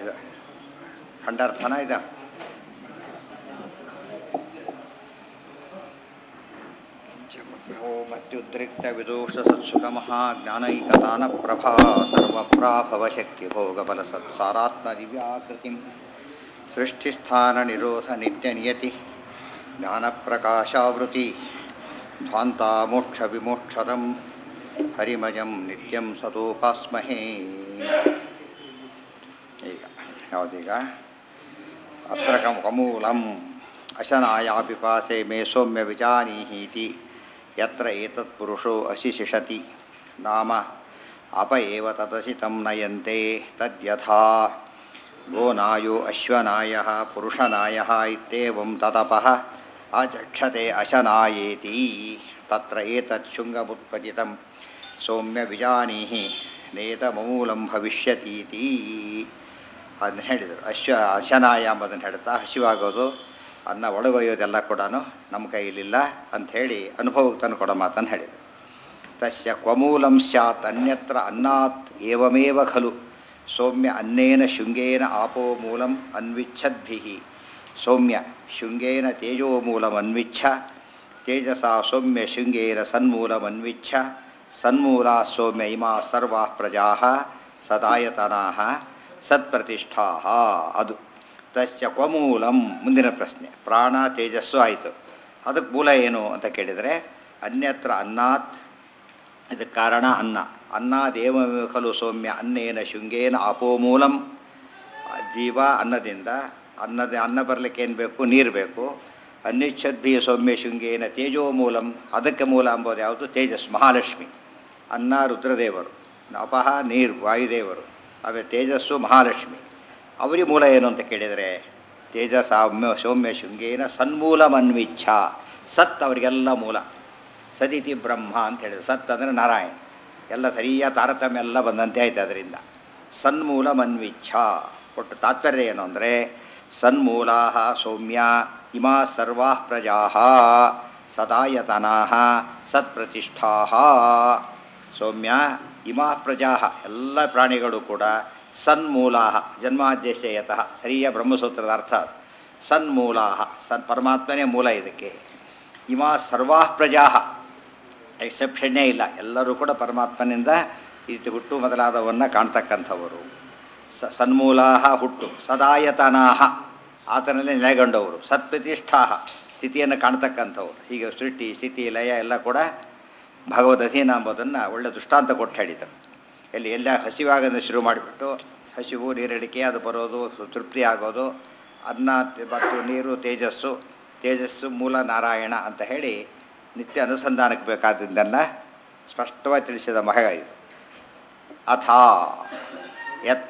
ಇದು ಖಂಡಾರ್ಥನ ಇದು ಮತ್ಯುದ್ರಿಕ್ತ ವಿದೋಷ ಸತ್ಸುಖಮಃ ಜ್ಞಾನೈಕತಾನ ಪ್ರಭಾ ಸರ್ವಪ್ರಾಭವಶಕ್ತಿ ಭೋಗಬಲ ಸತ್ಸಾರಾತ್ಮ ದಿವ್ಯಾಕೃತಿಂ ಸೃಷ್ಟಿಸ್ಥಾನ ನಿರೋಧ ನಿತ್ಯ ನಿಯತಿ ಜ್ಞಾನಪ್ರಕಾಶಾವೃತಿ ಧ್ವಾಂತಾ ಮೋಕ್ಷ ವಿಮೋಕ್ಷದಂ ಹರಿಮಯಂ ನಿತ್ಯಂ ಸತೋಪಾಸ್ಮಹೇ. ಈಗ ಯಾವುದೀಗ ಅತ್ರ ಕಮೂಲಂ ಅಶನಾಯ ಪಿಪಾಸೆ ಮೇ ಸೌಮ್ಯ ವಿಜಾನೀಹೀತಿ ಯತ್ರ ಏತತ್ ಪುರುಷೋ ಅಶಿಶಿಷತಿ ನಾಮ ಅಪ ಏವ ತದಸಿತಂ ನಯಂತೆ ತದ್ಯಥಾ ಗೋನಾಯೋ ಅಶ್ವನಾಯಃ ಪುರುಷನಾಯಃ ಇತ್ಯೇವಂ ತತಪಃ ಅಚಕ್ಷತೆ ಅಶನಾಯೇತಿ ತತ್ರ ಏತತ್ ಶುಂಗಮುತ್ಪತಿತಂ ಸೌಮ್ಯ ವಿಜಾನೀಹಿ ನೇತಮೂಲಂ ಭವಿಷ್ಯತೀತಿ ಅದನ್ನ ಹೇಳಿದರು. ಅಶನಾಯ ಎಂಬುದನ್ನು ಹೇಳ್ತಾ ಹಸಿವಾಗೋದು ಅನ್ನ ಒಳಗೊಯ್ಯೋದೆಲ್ಲ ಕೂಡ ನಮ್ಮ ಕೈಲಿಲ್ಲ ಅಂಥೇಳಿ ಅನುಭವಕ್ಕೆ ತಂದು ಕೊಡೋ ಮಾತನ್ನು ಹೇಳಿದರು. ತಸ್ಯ ಕ್ವಮೂಲಂ ಸ್ಯಾತ್ ಅನ್ಯತ್ರ ಅನ್ನಾತ್ ಏವಮೇವ ಖಲು ಸೌಮ್ಯ ಅನ್ನೇನ ಶೃಂಗೇನ ಆಪೋ ಮೂಲಂ ಅನ್ವಿಚ್ಛದ್ಭಿಃ ಸೌಮ್ಯ ಶೃಂಗೇನ ತೇಜೋ ಮೂಲಮನ್ವಿಚ್ಛ ತೇಜಸಾ ಸೌಮ್ಯ ಶೃಂಗೇನ ಸನ್ಮೂಲಮನ್ವಿಚ್ಛ ಸನ್ಮೂಲಾ ಸೌಮ್ಯ ಇಮಾ ಸರ್ವಾ ಪ್ರಜಾಃ ಸದಾಯತನಾಃ ಸತ್ಪ್ರತಿಷ್ಠಾಃ. ಅದು ತಸ್ಯ ಕ್ವಮೂಲಂ. ಮುಂದಿನ ಪ್ರಶ್ನೆ, ಪ್ರಾಣ ತೇಜಸ್ಸು ಆಯಿತು, ಅದಕ್ಕೆ ಮೂಲ ಏನು ಅಂತ ಕೇಳಿದರೆ ಅನ್ಯತ್ರ ಅನ್ನಾತ್, ಇದಕ್ಕೆ ಕಾರಣ ಅನ್ನ. ಅನ್ನದೇವ ಖಲು ಸೌಮ್ಯ ಅನ್ನೇನ ಶೃಂಗೇನ ಅಪೋ ಮೂಲಂ. ಜೀವ ಅನ್ನದಿಂದ ಅನ್ನ ಬರಲಿಕ್ಕೆ ಏನು ಬೇಕು? ನೀರು ಬೇಕು. ಅನ್ವಿಚ್ಛದ್ಭಿ ಸೌಮ್ಯ ಶೃಂಗೇನ ತೇಜೋ ಮೂಲಂ. ಅದಕ್ಕೆ ಮೂಲ ಅಂಬೋದು ಯಾವುದು? ತೇಜಸ್, ಮಹಾಲಕ್ಷ್ಮಿ. ಅನ್ನ ರುದ್ರದೇವರು, ಅಪಹ ನೀರು ವಾಯುದೇವರು, ಆಮೇಲೆ ತೇಜಸ್ಸು ಮಹಾಲಕ್ಷ್ಮಿ. ಅವರಿಗೆ ಮೂಲ ಏನು ಅಂತ ಕೇಳಿದರೆ ತೇಜಸಾಮ್ಯ ಸೌಮ್ಯ ಶೃಂಗೇನ ಸನ್ಮೂಲಮನ್ವಿಚ್ಛ. ಸತ್ ಅವರಿಗೆಲ್ಲ ಮೂಲ. ಸದಿತಿ ಬ್ರಹ್ಮ ಅಂತ ಹೇಳಿದ್ರು. ಸತ್ ಅಂದರೆ ನಾರಾಯಣ. ಎಲ್ಲ ಸರಿಯಾದ ತಾರತಮ್ಯ ಎಲ್ಲ ಬಂದಂತೆ ಆಯ್ತು ಅದರಿಂದ. ಸನ್ಮೂಲಮನ್ವಿಚ್ಛ ಒಟ್ಟು ತಾತ್ಪರ್ಯ ಏನು ಅಂದರೆ ಸನ್ಮೂಲಾ ಸೌಮ್ಯ ಇಮಾ ಸರ್ವಾ ಪ್ರಜಾ ಸದಾಯತನಾ ಸತ್ಪ್ರತಿಷ್ಠಾ. ಸೌಮ್ಯ ಇಮಾ ಪ್ರಜಾ ಎಲ್ಲ ಪ್ರಾಣಿಗಳು ಕೂಡ ಸನ್ಮೂಲಾ ಜನ್ಮಾದ್ಯಶಯತಃ ಸರಿಯ ಬ್ರಹ್ಮಸೂತ್ರದ ಅರ್ಥ. ಸನ್ಮೂಲಾ ಪರಮಾತ್ಮನೇ ಮೂಲ ಇದಕ್ಕೆ. ಇಮಾ ಸರ್ವಾ ಪ್ರಜಾ ಎಕ್ಸೆಪ್ಷನ್ನೇ ಇಲ್ಲ, ಎಲ್ಲರೂ ಕೂಡ ಪರಮಾತ್ಮನಿಂದ ಈ ರೀತಿ ಹುಟ್ಟು ಮೊದಲಾದವನ್ನು ಕಾಣ್ತಕ್ಕಂಥವರು. ಸನ್ಮೂಲಾ ಹುಟ್ಟು, ಸದಾಯತನಾಹ ಆತನಲ್ಲೇ ನೆಲೆಗೊಂಡವರು, ಸತ್ಪ್ರತಿಷ್ಠಾ ಸ್ಥಿತಿಯನ್ನು ಕಾಣ್ತಕ್ಕಂಥವ್ರು. ಹೀಗೆ ಸೃಷ್ಟಿ ಸ್ಥಿತಿ ಲಯ ಎಲ್ಲ ಕೂಡ ಭಗವದ್ ಅಧೀನ ಎಂಬುದನ್ನು ಒಳ್ಳೆ ದೃಷ್ಟಾಂತ ಕೊಟ್ಟು ಹೇಳಿದರು. ಎಲ್ಲ ಹಸಿವಾಗೋದನ್ನು ಶುರು ಮಾಡಿಬಿಟ್ಟು ಹಸಿವು ನೀರಡಿಕೆ ಅದು ಬರೋದು, ತೃಪ್ತಿ ಆಗೋದು, ಅನ್ನ ಮತ್ತು ನೀರು ತೇಜಸ್ಸು, ತೇಜಸ್ಸು ಮೂಲ ನಾರಾಯಣ ಅಂತ ಹೇಳಿ ನಿತ್ಯ ಅನುಸಂಧಾನಕ್ಕೆ ಬೇಕಾದ್ದನ್ನೆಲ್ಲ ಸ್ಪಷ್ಟವಾಗಿ ತಿಳಿಸಿದ ಮಗ ಇದು. ಅಥಾ ಯತ್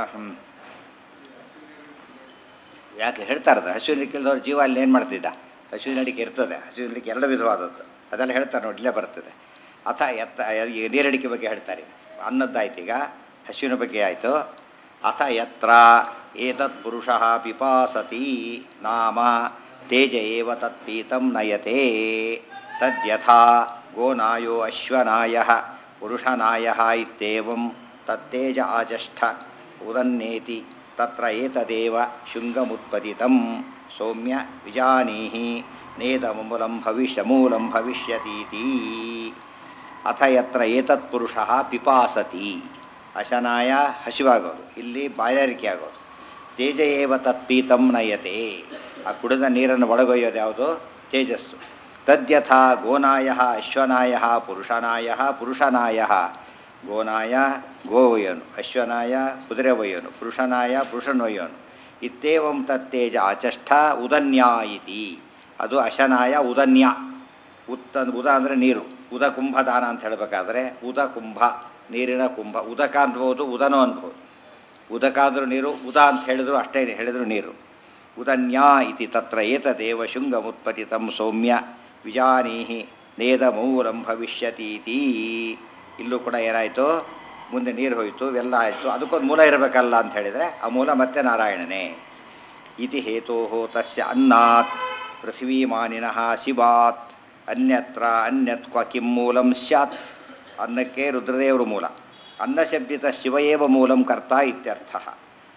ಯಾಕೆ ಹೇಳ್ತಾರದ ಹಸಿವಿನಡಿಕೆಲ್ದವ್ರ ಜೀವ ಅಲ್ಲಿ ಏನು ಮಾಡ್ತಿದ್ದ? ಹಸಿವಿನಡಿಕೆ ಇರ್ತದೆ, ಹಸಿವಿನಡಿಕೆ ಎರಡು ವಿಧವಾದದ್ದು, ಅದೆಲ್ಲ ಹೇಳ್ತಾರೆ ನೋಡಿ, ಇಲ್ಲೇ ಬರ್ತದೆ. ಅಥ ಎತ್ತ ನೀರಡಿಕೆ ಬಗ್ಗೆ ಹೇಳ್ತಾರೆ. ಅನ್ನದ್ದಾಯ್ತು, ಈಗ ಹಸಿವಿನ ಬಗ್ಗೆ ಆಯಿತು. ಅಥ ಯತ್ರ ಏತತ್ ಪುರುಷಃ ಪಿಪಾಸತಿ ನಾಮ ತೇಜ ಏವ ತತ್ಪೀತಂ ನಯತೆ ತದ್ಯಥಾ ಗೋನಾಯೋ ಅಶ್ವನಾಯಃ ಪುರುಷನಾಯಃ ಇತ್ಯೇವಂ ತತ್ತೇಜ ಆಚಷ್ಠ ಉದನ್ನೇತಿ ತತ್ರ ಏತದೇವ ಶೃಂಗಮುತ್ಪತಿತಂ ಸೌಮ್ಯ ವಿಜಾನೀಹಿ ನೇದಮೂಲಂ ಭವಿಷ್ಯತೀತಿ. ಅಥ ಯತ್ರ ಏತತ್ ಪುರುಷಃ ಪಿಪಾಸತಿ, ಅಶನಾಯ ಹಸಿವಾಗೋದು, ಇಲ್ಲಿ ಬಾಯಾರಿಕೆ ಆಗೋದು. ತೇಜ ಏವ ತತ್ಪೀತಂ ನಯತೆ, ಆ ಕುಡಿದ ನೀರನ್ನು ಒಳಗೊಯ್ಯೋದು ಯಾವುದು? ತೇಜಸ್ಸು. ತದ್ಯಥಾ ಗೋನಾಯ ಅಶ್ವನಾಯ ಪುರುಷನಾಯ ಗೋನಾಯ ಗೋವಯ್ಯನು, ಅಶ್ವನಾಯ ಕುದುರೆ ಒಯ್ಯನು, ಪುರುಷನಾಯ ಪುರುಷನ ಒಯ್ಯನು. ಇತ್ಯೇವಂ ತತ್ತೇಜ ಆಚಷ್ಠ ಉದನ್ಯ ಇತಿ. ಅದು ಅಶನಾಯ ಉದನ್ಯ. ಉದ ಅಂದರೆ ನೀರು. ಉದಕುಂಭದಾನ ಅಂತ ಹೇಳಬೇಕಾದ್ರೆ ಉದಕುಂಭ, ನೀರಿನ ಕುಂಭ. ಉದಕ ಅನ್ಬೋದು, ಉದನೋ ಅನ್ಬೋದು. ಉದಕ ಅಂದರೂ ನೀರು, ಉದ ಅಂತ ಹೇಳಿದ್ರು ಅಷ್ಟೇ, ಹೇಳಿದ್ರು ನೀರು. ಉದನ್ಯ ಇತಿ ತತ್ರ ಏತದೇವ ಶೃಂಗಮುತ್ಪತಿತಂ ಸೌಮ್ಯ ವಿಜಾನೀಹಿ ನೇದಮೂಲಂ ಭವಿಷ್ಯತೀತಿ. ಇಲ್ಲೂ ಕೂಡ ಏನಾಯಿತು? ಮುಂದೆ ನೀರು ಹೋಯಿತು, ಇವೆಲ್ಲ ಆಯಿತು, ಅದಕ್ಕೊಂದು ಮೂಲ ಇರಬೇಕಲ್ಲ ಅಂತ ಹೇಳಿದರೆ ಆ ಮೂಲ ಮತ್ತೆ ನಾರಾಯಣನೇ. ಇತಿ ಹೇತೋ ತಸ್ಯ ಅನ್ನಾತ್ ಪೃಥ್ವೀಮಾನಿನಃ ಶಿವಾತ್ ಅನ್ಯತ್ರ ಅನ್ಯತ್ ಕ್ವ ಕಿಂ ಮೂಲಂ ಸ್ಯಾತ್. ಅನ್ನಕ್ಕೆ ರುದ್ರದೇವರು ಮೂಲ. ಅನ್ನಶಬ್ದಿತ ಶಿವ ಏವ ಮೂಲಂ ಕರ್ತ ಇತ್ಯರ್ಥ.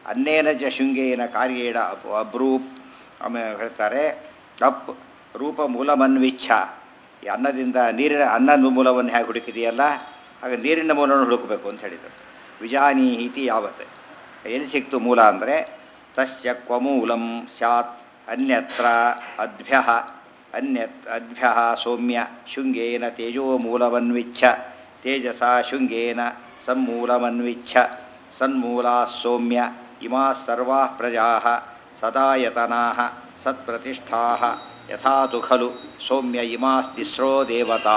ಅನ್ನೇನ ಜ ಶೃಂಗೇನ ಕಾರ್ಯೇಣ ಅಬ್ರೂಪ್ ಆಮೇಲೆ ಹೇಳ್ತಾರೆ ಅಪ್ ರೂಪ ಮೂಲಮನ್ವಿಚ್ಛ. ಈ ಅನ್ನದಿಂದ ನೀರಿನ ಅನ್ನದ ಮೂಲವನ್ನು ಹೇಗೆ ಹುಡುಕಿದೆಯಲ್ಲ ಹಾಗೆ ನೀರಿನ ಮೂಲವನ್ನು ಹುಡುಕಬೇಕು ಅಂತ ಹೇಳಿದರು. ವಿಜಾನೀಹಿತಿ ಯಾವತ್ ಎಲ್ಲಿ ಸಿಕ್ತು ಮೂಲ ಅಂದರೆ ತಸ್ಯ ಕ್ವಮೂಲಂ ಸ್ಯಾತ್ ಅನ್ಯತ್ರ ಅದ್ಭ್ಯ ಸೌಮ್ಯ ಶೃಂಗೇನ ತೇಜೋ ಮೂಲಮನ್ವಿಚ್ಛ ತೇಜಸ ಶೃಂಗೇನ ಸನ್ಮೂಲಮನ್ವಿಚ್ಛ ಸನ್ಮೂಲಾ ಸೌಮ್ಯ ಇಮಾ ಸರ್ವಾ ಪ್ರಜಾ ಸದಾಯತನಾ ಸತ್ಪ್ರತಿಷ್ಠಾ ಯಥಾತು ಖಲು ಸೌಮ್ಯ ಇಮಾಸ್ತಿಸ್ರೋ ದೇವತಾ.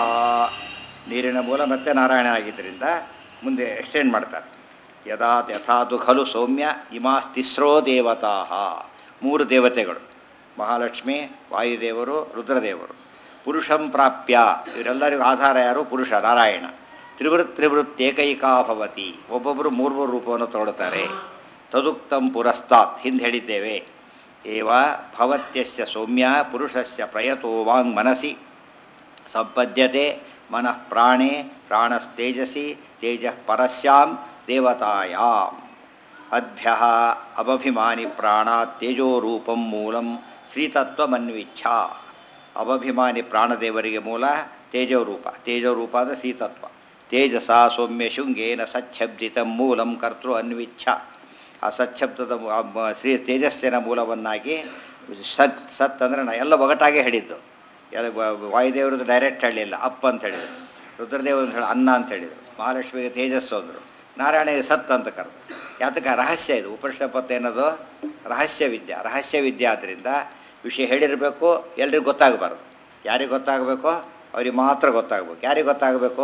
ನೀರಿನ ಮೂಲ ಮತ್ತೆ ನಾರಾಯಣ ಆಗಿದ್ದರಿಂದ ಮುಂದೆ ಎಕ್ಸ್ಟೆಂಡ್ ಮಾಡ್ತಾರೆ. ಯಥಾತು ಖಲು ಸೌಮ್ಯ ಇಮಾಸ್ತಿಸ್ರೋ ದೇವತಾ. ಮೂರು ದೇವತೆಗಳು ಮಹಾಲಕ್ಷ್ಮಿ, ವಾಯುದೇವರು, ರುದ್ರದೇವರು. ಪುರುಷಂ ಪ್ರಾಪ್ಯ ಇವರೆಲ್ಲರಿಗೂ ಆಧಾರ ಯಾರು? ಪುರುಷ ನಾರಾಯಣ. ತ್ರಿವೃತ್ತೇಕೈಕಾ ಭವತಿ ಒಬ್ಬೊಬ್ಬರು ಮೂರು ರೂಪವನ್ನು ತೊಗೊಳ್ತಾರೆ. ತದುಕ್ತಂ ಪುರಸ್ತಾತ್ ಹಿಂದೆ ಹೇಳಿದ್ದೇವೆ. ಏವ ಭವತ್ಯಸ್ಯ ಸೌಮ್ಯ ಪುರುಷಸ್ಯ ಪ್ರಯತೋ ವಾಂಗ್ ಮನಸಿ ಸಂಪದ್ಯತೆ ಮನಃ ಪ್ರಾಣೇ ಪ್ರಾಣಸ್ತೇಜಸಿ ತೇಜಃ ಪರಸ್ಯಾಂ ದೇವತಾಯಾಂ ಅದ್ಭ್ಯ ಅಭಭಿಮಾನಿ ಪ್ರಾಣಾತ್ ತೇಜೋರೂಪಂ ಮೂಲಂ ಶ್ರೀತತ್ವಮನ್ವಿಚ್ಛ. ಅಭಭಿಮಾನಿ ಪ್ರಾಣದೇವರಿಗೆ ಮೂಲ ತೇಜೋರೂಪ. ತೇಜೋರೂಪ ಅಂದರೆ ಶ್ರೀತತ್ವ. ತೇಜಸ ಸೌಮ್ಯ ಶೃಂಗೇನ ಸಚ್ಛಬ್ದಿತ ಮೂಲಂ ಕರ್ತೃ ಅನ್ವಿಚ್ಛ. ಆ ಸಚ್ಛಬ್ದದ ಶ್ರೀ ತೇಜಸ್ಸಿನ ಮೂಲವನ್ನಾಗಿ ಸತ್ ಅಂದರೆ ಎಲ್ಲ ಒಗಟಾಗೆ ಹೇಳಿದ್ದು. ವಾಯುದೇವರದ್ದು ಡೈರೆಕ್ಟ್ ಹೇಳಲಿಲ್ಲ, ಅಪ್ಪ ಅಂತ ಹೇಳಿದರು. ರುದ್ರದೇವರು ಹೇಳಿ ಅನ್ನ ಅಂತ ಹೇಳಿದರು. ಮಹಾಲಕ್ಷ್ಮಿಗೆ ತೇಜಸ್ಸು ಅಂದರು. ನಾರಾಯಣಿಗೆ ಸತ್ ಅಂತ ಕರೆದು. ಯಾತಕ್ಕೆ? ರಹಸ್ಯ ಇದು. ಉಪನಿಷತ್ ಏನದು? ರಹಸ್ಯ ವಿದ್ಯೆ ಆದ್ದರಿಂದ ವಿಷಯ ಹೇಳಿರಬೇಕು, ಎಲ್ರಿಗೂ ಗೊತ್ತಾಗಬಾರ್ದು. ಯಾರಿಗೆ ಗೊತ್ತಾಗಬೇಕು? ಅವ್ರಿಗೆ ಮಾತ್ರ ಗೊತ್ತಾಗಬೇಕು. ಯಾರಿಗೆ ಗೊತ್ತಾಗಬೇಕು?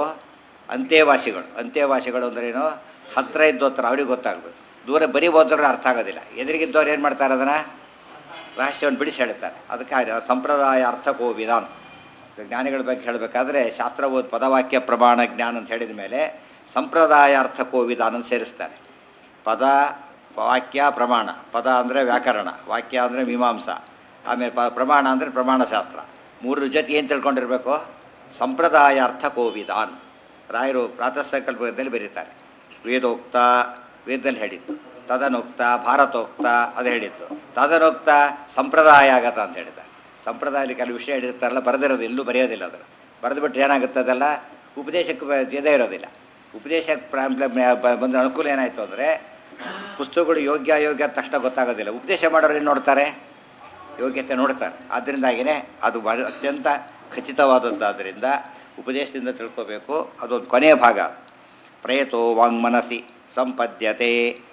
ಅಂತ್ಯವಾಸಿಗಳು ಅಂದ್ರೇನು? ಹತ್ತಿರ ಇದ್ದೋತ್ರ ಅವ್ರಿಗೆ ಗೊತ್ತಾಗಬೇಕು. ದೂರ ಬರೀ ಓದೋರು ಅರ್ಥ ಆಗೋದಿಲ್ಲ. ಎದುರಿಗಿದ್ದವ್ರು ಏನು ಮಾಡ್ತಾರೆ? ಅದನ್ನು ರಹಸ್ಯವನ್ನು ಬಿಡಿಸಿ ಹೇಳ್ತಾರೆ. ಅದಕ್ಕೆ ಸಂಪ್ರದಾಯ ಅರ್ಥಕೋ ವಿಧಾನ. ಜ್ಞಾನಿಗಳ ಬಗ್ಗೆ ಹೇಳಬೇಕಾದ್ರೆ ಶಾಸ್ತ್ರ ಓದ್ ಪದವಾಕ್ಯ ಪ್ರಮಾಣ ಜ್ಞಾನ ಅಂತ ಹೇಳಿದ ಮೇಲೆ ಸಂಪ್ರದಾಯ ಅರ್ಥಕೋ ವಿಧಾನ ಸೇರಿಸ್ತಾರೆ. ಪದ, ವಾಕ್ಯ, ಪ್ರಮಾಣ. ಪದ ಅಂದರೆ ವ್ಯಾಕರಣ, ವಾಕ್ಯ ಅಂದರೆ ಮೀಮಾಂಸ, ಆಮೇಲೆ ಪ್ರಮಾಣ ಅಂದರೆ ಪ್ರಮಾಣಶಾಸ್ತ್ರ. ಮೂರರ ಜೊತೆ ಏನು ತಿಳ್ಕೊಂಡಿರಬೇಕು? ಸಂಪ್ರದಾಯ ಅರ್ಥಕೋ ವಿಧಾನ. ರಾಯರು ಪ್ರಾತಃ ಸಂಕಲ್ಪದಲ್ಲಿ ಬರೀತಾರೆ. ವೇದೋಕ್ತ ವೇದದಲ್ಲಿ ಹೇಳಿದ್ದು, ತದನೋಕ್ತ ಭಾರತೋಕ್ತ ಅದು ಹೇಳಿದ್ದು, ತದನೋಕ್ತ ಸಂಪ್ರದಾಯ ಆಗತ್ತ ಅಂತ ಹೇಳಿದ್ದಾರೆ. ಸಂಪ್ರದಾಯದಲ್ಲಿ ಕೆಲವು ವಿಷಯ ಹೇಳಿರ್ತಾರಲ್ಲ, ಬರೆದಿರೋದು ಎಲ್ಲೂ ಬರೆಯೋದಿಲ್ಲ. ಅದನ್ನು ಬರೆದುಬಿಟ್ಟು ಏನಾಗುತ್ತೆ? ಅದೆಲ್ಲ ಉಪದೇಶಕ್ಕೆ ಇದೇ ಇರೋದಿಲ್ಲ. ಉಪದೇಶಕ್ಕೆ ಬಂದ ಅನುಕೂಲ ಏನಾಯಿತು ಅಂದರೆ ಪುಸ್ತಕಗಳು ಯೋಗ್ಯ ಅಯೋಗ್ಯ ತಕ್ಷಣ ಗೊತ್ತಾಗೋದಿಲ್ಲ. ಉಪದೇಶ ಮಾಡೋರು ಏನು ನೋಡ್ತಾರೆ? ಯೋಗ್ಯತೆ ನೋಡ್ತಾರೆ. ಆದ್ದರಿಂದಾಗಿಯೇ ಅದು ಅತ್ಯಂತ ಖಚಿತವಾದದ್ದಾದ್ದರಿಂದ ಉಪದೇಶದಿಂದ ತಿಳ್ಕೋಬೇಕು. ಅದೊಂದು ಕೊನೆಯ ಭಾಗ. ಪ್ರಯತೋ ವಾಂಗ್ಮನಸಿ ಸಂಪದ್ಯತೆ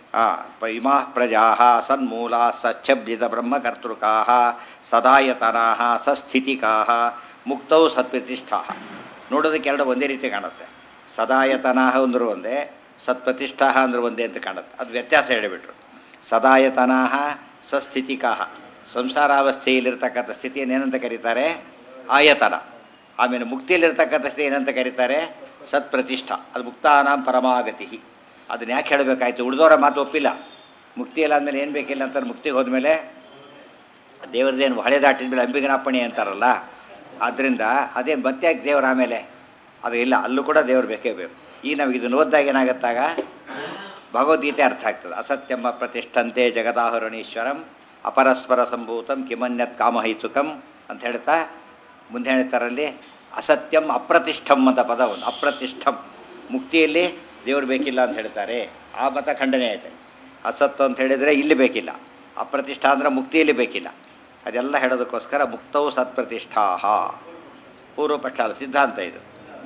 ಇಮಾ ಪ್ರಜಾ ಸನ್ಮೂಲ ಸಚ್ಛಬ್ದಿತ ಬ್ರಹ್ಮಕರ್ತೃಕಾ ಸದಾಯತನಾ ಸಸ್ಥಿತಿಕಾ ಮುಕ್ತೌ ಸತ್ಪ್ರತಿಷ್ಠಾ. ನೋಡೋದಕ್ಕೆ ಎರಡು ಒಂದೇ ರೀತಿ ಕಾಣುತ್ತೆ. ಸದಾಯತನಾ ಅಂದರೂ ಒಂದೇ, ಸತ್ಪ್ರತಿಷ್ಠಾ ಅಂದ್ರೆ ಒಂದೇ ಅಂತ ಕಾಣುತ್ತೆ. ಅದು ವ್ಯತ್ಯಾಸ ಹೇಳಿಬಿಟ್ರು. ಸದಾಯತನಾ ಸಸ್ಥಿತಿಕಾ. ಸಂಸಾರಾವಸ್ಥೆಯಲ್ಲಿರ್ತಕ್ಕಂಥ ಸ್ಥಿತಿಯನ್ನು ಏನಂತ ಕರೀತಾರೆ? ಆಯತನ. ಆಮೇಲೆ ಮುಕ್ತಿಯಲ್ಲಿರ್ತಕ್ಕಂಥ ಸ್ಥಿತಿ ಏನಂತ ಕರೀತಾರೆ? ಸತ್ಪ್ರತಿಷ್ಠಾ. ಅದು ಮುಕ್ತಾನಾಂ ಪರಮಾಗತಿ. ಅದನ್ನ ಯಾಕೆ ಹೇಳಬೇಕಾಯ್ತು? ಉಳಿದವರ ಮಾತು ಒಪ್ಪಿಲ್ಲ. ಮುಕ್ತಿಯಲ್ಲಿ ಆದಮೇಲೆ ಏನು ಬೇಕಿಲ್ಲ ಅಂತಾರೆ. ಮುಕ್ತಿಗೆ ಹೋದ್ಮೇಲೆ ದೇವ್ರದ್ದೇನು ಹಳೆ ದಾಟಿದ ಮೇಲೆ ಅಂಬಿಗನಾಪಣಿ ಅಂತಾರಲ್ಲ, ಆದ್ದರಿಂದ ಅದೇ ಮತ್ತೆ ಯಾಕೆ ದೇವ್ರ ಆಮೇಲೆ ಅದು ಇಲ್ಲ. ಅಲ್ಲೂ ಕೂಡ ದೇವ್ರು ಬೇಕೇ ಬೇಕು. ಈಗ ನಮಗೆ ಇದನ್ನು ಓದಿದಾಗ ಏನಾಗುತ್ತಾಗ ಭಗವದ್ಗೀತೆ ಅರ್ಥ ಆಗ್ತದೆ. ಅಸತ್ಯಮ್ಮ ಪ್ರತಿಷ್ಠಂತೆ ಜಗದಾಹುರಣೀಶ್ವರಂ ಅಪರಸ್ಪರ ಸಂಭೂತಂ ಕಿಮನ್ಯತ್ ಕಾಮಹೈತುಕಂ ಅಂತ ಹೇಳ್ತಾ ಮುಂದೆ ಹೇಳ್ತಾರಲ್ಲಿ ಅಸತ್ಯಂ ಅಪ್ರತಿಷ್ಠಂ ಅಂತ ಪದ ಒಂದು. ಅಪ್ರತಿಷ್ಠಂ ಮುಕ್ತಿಯಲ್ಲಿ ದೇವರು ಬೇಕಿಲ್ಲ ಅಂತ ಹೇಳ್ತಾರೆ. ಆ ಮತ ಖಂಡನೆ ಆಯ್ತು. ಅಸತ್ತು ಅಂತ ಹೇಳಿದರೆ ಇಲ್ಲಿ ಬೇಕಿಲ್ಲ, ಅಪ್ರತಿಷ್ಠಾ ಅಂದರೆ ಮುಕ್ತಿಯಲ್ಲಿ ಬೇಕಿಲ್ಲ. ಅದೆಲ್ಲ ಹೇಳೋದಕ್ಕೋಸ್ಕರ ಮುಕ್ತವು ಸತ್ಪ್ರತಿಷ್ಠಾ. ಪೂರ್ವಪಕ್ಷ ಅಲ್ಲ, ಸಿದ್ಧಾಂತ ಇದು.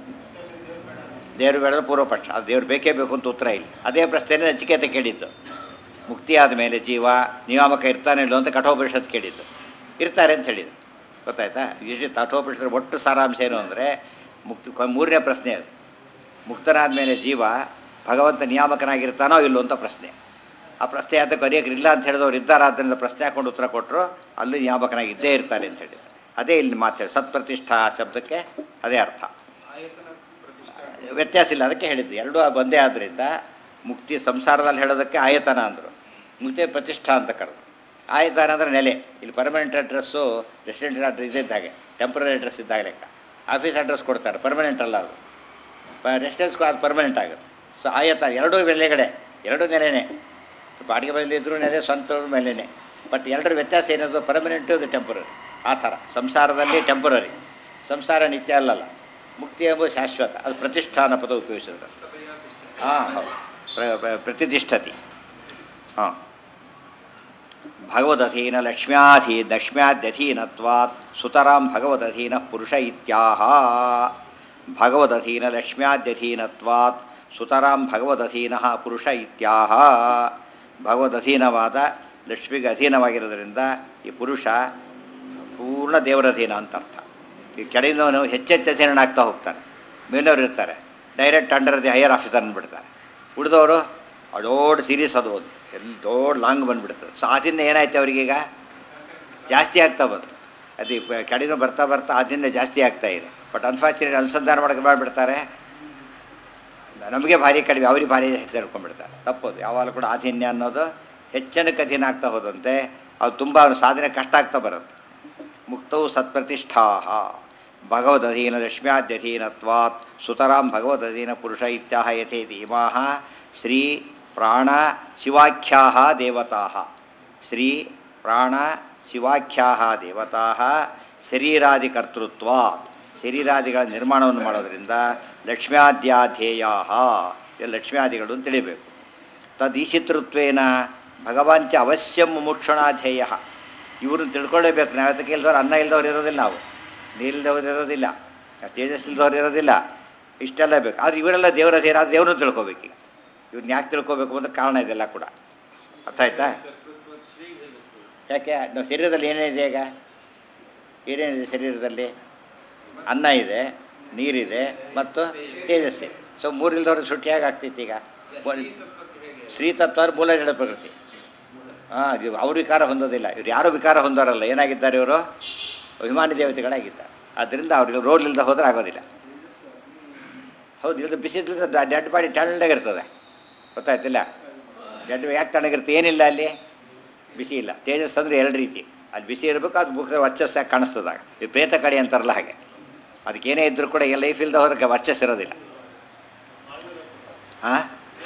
ದೇವರು ಬೇಡ ಪೂರ್ವಪಕ್ಷ. ಅದು ದೇವ್ರು ಬೇಕೇ ಬೇಕು ಅಂತ ಉತ್ತರ ಇಲ್ಲಿ. ಅದೇ ಪ್ರಶ್ನೆನೇ ನಚಿಕೇತ ಕೇಳಿದ್ದು. ಮುಕ್ತಿ ಆದಮೇಲೆ ಜೀವ ನಿಯಾಮಕ ಇರ್ತಾನೆ ಇಲ್ಲೋ ಅಂತ ಕಠೋಪನಿಷತ್ ಕೇಳಿದ್ದು. ಇರ್ತಾರೆ ಅಂತ ಹೇಳಿದ್ದು. ಗೊತ್ತಾಯ್ತಾ? ಯೂಶ್ವಲಿ ಕಠೋಪನಿಷತ್ ಒಟ್ಟು ಸಾರಾಂಶ ಏನು ಅಂದರೆ ಮುಕ್ತಿ ಮೂರನೇ ಪ್ರಶ್ನೆ ಅದು. ಮುಕ್ತನಾದ ಮೇಲೆ ಜೀವ ಭಗವಂತ ನಿಯಾಮಕನಾಗಿರ್ತಾನೋ ಇಲ್ಲೋ ಅಂತ ಪ್ರಶ್ನೆ. ಆ ಪ್ರಶ್ನೆ ಯಾತಕ್ಕೆ ಅನೇಕರಿಲ್ಲ ಅಂತ ಹೇಳಿದವ್ರು ಇದ್ದಾರೆ. ಆದ್ದರಿಂದ ಪ್ರಶ್ನೆ ಹಾಕೊಂಡು ಉತ್ತರ ಕೊಟ್ಟರು. ಅಲ್ಲಿ ನಿಯಾಮಕನಾಗಿ ಇದ್ದೇ ಇರ್ತಾರೆ ಅಂತ ಹೇಳಿದ್ರು. ಅದೇ ಇಲ್ಲಿ ಮಾತಾಡಿ ಸತ್ಪ್ರತಿಷ್ಠಾ ಶಬ್ದಕ್ಕೆ ಅದೇ ಅರ್ಥ. ವ್ಯತ್ಯಾಸ ಇಲ್ಲ, ಅದಕ್ಕೆ ಹೇಳಿದ್ದು. ಎರಡೂ ಒಂದೇ ಆದ್ದರಿಂದ ಮುಕ್ತಿ ಸಂಸಾರದಲ್ಲಿ ಹೇಳೋದಕ್ಕೆ ಆಯತನ ಅಂದರು, ಮುಕ್ತಿ ಪ್ರತಿಷ್ಠಾ ಅಂತ ಕರೆದು. ಆಯತನ ಅಂದರೆ ನೆಲೆ. ಇಲ್ಲಿ ಪರ್ಮನೆಂಟ್ ಅಡ್ರೆಸ್ಸು ರೆಸಿಡೆಂಟ್ ಅಡ್ರೆಸ್ ಇದ್ದಾಗ, ಟೆಂಪ್ರರಿ ಅಡ್ರೆಸ್ ಇದ್ದಾಗ ಲೆಕ್ಕ. ಆಫೀಸ್ ಅಡ್ರೆಸ್ ಕೊಡ್ತಾರೆ, ಪರ್ಮನೆಂಟ್ ಅಲ್ಲ ಅದು. ರೆಸಿಡೆನ್ಸ್ಗೂ ಅದು ಪರ್ಮನೆಂಟ್ ಆಗುತ್ತೆ. ಸೊ ಆಯತನ ಎರಡೂ ನೆಲೆಗಡೆ, ಎರಡೂ ನೆಲೆನೇ. ಬಾಡಿಗೆ ಮನೇಲಿ ಇದ್ರೂ ಅದೇ ಸ್ವಂತ ಮೇಲೇ. ಬಟ್ ಎರಡರ ವ್ಯತ್ಯಾಸ ಏನದು, ಪರ್ಮನೆಂಟು ಅದು ಟೆಂಪರರಿ. ಆ ಥರ ಸಂಸಾರದಲ್ಲಿ ಟೆಂಪರರಿ, ಸಂಸಾರ ನಿತ್ಯ ಅಲ್ಲಲ್ಲ. ಮುಕ್ತಿ ಎಂಬುದು ಶಾಶ್ವತ. ಅದು ಪ್ರತಿಷ್ಠಾನ ಪದ ಉಪಯೋಗಿಸಿದ್ರು. ಹಾಂ ಹೌದು, ಪ್ರತಿಷ್ಠತಿ. ಹಾಂ, ಭಗವದಧೀನ ಲಕ್ಷ್ಮ್ಯಾದ್ಯಧೀನತ್ವಾತ್ ಸುತರಾಂ ಭಗವದಧೀನ ಪುರುಷ ಇತ್ಯಾಹ. ಭಗವದಧೀನ ಲಕ್ಷ್ಮ್ಯಾದ್ಯಧೀನತ್ವಾತ್ ಸುತರಾಂ ಭಗವದಧೀನ ಪುರುಷ ಇತ್ಯಾಹ. ಭಗವದಧೀನವಾದ ಲಕ್ಷ್ಮಿಗೆ ಅಧೀನವಾಗಿರೋದ್ರಿಂದ ಈ ಪುರುಷ ಪೂರ್ಣ ದೇವರಧೀನ ಅಂತ ಅರ್ಥ. ಈ ಕೆಳಗಿನವನು ಹೆಚ್ಚೆಚ್ಚು ಅಧೀನನಾಗ್ತಾ ಹೋಗ್ತಾನೆ. ಮೇಲವರು ಇರ್ತಾರೆ direct under the higher officer ಅಂದ್ಬಿಡ್ತಾರೆ. ಉಳಿದವರು ದೊಡ್ಡ ಸೀರೀಸ್ ಅದು ಒಂದು ಎಲ್ಲಿ ದೊಡ್ಡ ಲಾಂಗ್ ಬಂದುಬಿಡ್ತದೆ. ಸೊ ಅದರಿಂದ ಏನಾಯ್ತು ಅವರಿಗೀಗ ಜಾಸ್ತಿ ಆಗ್ತಾ ಬಂತು. ಅದು ಕೆಳಗಿನ ಬರ್ತಾ ಬರ್ತಾ ಅದರಿಂದ ಜಾಸ್ತಿ ಆಗ್ತಾ ಇದೆ. ಬಟ್ ಅನ್ಫಾರ್ಚುನೇಟ್ ಅನುಸಂಧಾನ ಮಾಡೋಕೆ ಮಾಡಿಬಿಡ್ತಾರೆ, ನಮಗೆ ಭಾರಿ ಕಡಿಮೆ, ಅವ್ರಿಗೆ ಭಾರಿ ತಿಳ್ಕೊಂಡ್ಬಿಡ್ತಾರೆ. ತಪ್ಪೋದು. ಯಾವಾಗಲೂ ಕೂಡ ಆಧೀನ್ಯ ಅನ್ನೋದು ಹೆಚ್ಚನಕ್ಕೆ ಅಧೀನ ಆಗ್ತಾ ಹೋದಂತೆ ಅದು ತುಂಬ ಸಾಧನೆ ಕಷ್ಟ ಆಗ್ತಾ ಬರುತ್ತೆ. ಮುಕ್ತೌ ಸತ್ಪ್ರತಿಷ್ಠಾ ಭಗವದಧೀನ ಲಕ್ಷ್ಮ್ಯಾದ್ಯಧೀನತ್ವಾತ್ ಸುತರಾಂ ಭಗವದಧೀನ ಪುರುಷ ಇತ್ಯಾಹ ಯಥೇತಿ ಇಮಾಹ ಶ್ರೀ ಪ್ರಾಣ ಶಿವಾಖ್ಯಾ ದೇವತಾ. ಶ್ರೀ ಪ್ರಾಣ ಶಿವಾಖ್ಯಾ ದೇವತಾ ಶರೀರಾದಿಕರ್ತೃತ್ವ, ಶರೀರಾದಿಗಳ ನಿರ್ಮಾಣವನ್ನು ಮಾಡೋದರಿಂದ ಲಕ್ಷ್ಮ್ಯಾದ್ಯಾಧೇಯಾ, ಲಕ್ಷ್ಮ್ಯಾದಿಗಳು ಅಂತ ತಿಳಿಬೇಕು. ತದೀಶಿತೃತ್ವೇನ ಭಗವಾಂಚ ಅವಶ್ಯಂ ಮುಮುಕ್ಷಣಾಧೇಯ. ಇವ್ರನ್ನ ತಿಳ್ಕೊಳ್ಳೇಬೇಕು. ನಾವು ಅದಕ್ಕೆ ಇಲ್ದವ್ರು ಅನ್ನ ಇಲ್ದವ್ರು ಇರೋದಿಲ್ಲ, ನಾವು ನೀರಿಲ್ದವ್ರು ಇರೋದಿಲ್ಲ, ತೇಜಸ್ಸಿಲ್ದವ್ರು ಇರೋದಿಲ್ಲ, ಇಷ್ಟೆಲ್ಲ ಬೇಕು. ಆದರೆ ಇವರೆಲ್ಲ ದೇವರ ಸೇರ ದೇವ್ರನ್ನ ತಿಳ್ಕೊಬೇಕೀಗ. ಇವ್ರನ್ನ ಯಾಕೆ ತಿಳ್ಕೊಬೇಕು ಅಂತ ಕಾರಣ ಇದೆಲ್ಲ ಕೂಡ. ಅರ್ಥ ಆಯ್ತಾ? ಯಾಕೆ ನಾವು ಶರೀರದಲ್ಲಿ ಏನೇನಿದೆ ಈಗ? ಏನೇನಿದೆ ಶರೀರದಲ್ಲಿ? ಅನ್ನ ಇದೆ, ನೀರಿದೆ ಮತ್ತು ತೇಜಸ್ಸೆ. ಸೊ ಮೂರಿಲ್ದವ್ರ ಸುಟ್ಟಿ ಹೇಗೆ ಆಗ್ತೈತಿ ಈಗ? ಶ್ರೀತತ್ವ ಮೂಲ ಜಡ ಪ್ರಕೃತಿ. ಹಾಂ, ಅವ್ರು ವಿಕಾರ ಹೊಂದೋದಿಲ್ಲ. ಇವ್ರು ಯಾರೂ ವಿಕಾರ ಹೊಂದೋರಲ್ಲ. ಏನಾಗಿದ್ದಾರೆ ಇವರು? ಅಭಿಮಾನಿ ದೇವತೆಗಳಾಗಿದ್ದಾರೆ. ಆದ್ದರಿಂದ ಅವ್ರಿಗೆ ರೋಲ್ ಇಲ್ಲದೆ ಹೋದ್ರೆ ಆಗೋದಿಲ್ಲ. ಹೌದು, ಇಲ್ಲದ ಬಿಸಿ ಇಲ್ಲದ ಡೆಡ್ ಬಾಡಿ ತಣ್ಣಗಿರ್ತದೆ. ಗೊತ್ತಾಯ್ತಿಲ್ಲ? ಡೆಡ್ ಯಾಕೆ ತಣ್ಣಗಿರುತ್ತೆ? ಏನಿಲ್ಲ ಅಲ್ಲಿ, ಬಿಸಿ ಇಲ್ಲ. ತೇಜಸ್ ಅಂದರೆ ಎರಡು ರೀತಿ. ಅಲ್ಲಿ ಬಿಸಿ ಇರಬೇಕು, ಅದು ಮುಖ ವರ್ಚಸ್ಸಾಗಿ ಕಾಣಿಸ್ತದಾಗ. ಈ ಪ್ರೇತ ಕಡೆ ಅಂತಾರಲ್ಲ ಹಾಗೆ. ಅದಕ್ಕೇನೇ ಇದ್ದರೂ ಕೂಡ ಈ ಲೈಫ್ ಇಲ್ಲದ ಹೊರಗೆ ವರ್ಚಸ್ ಇರೋದಿಲ್ಲ. ಹಾಂ,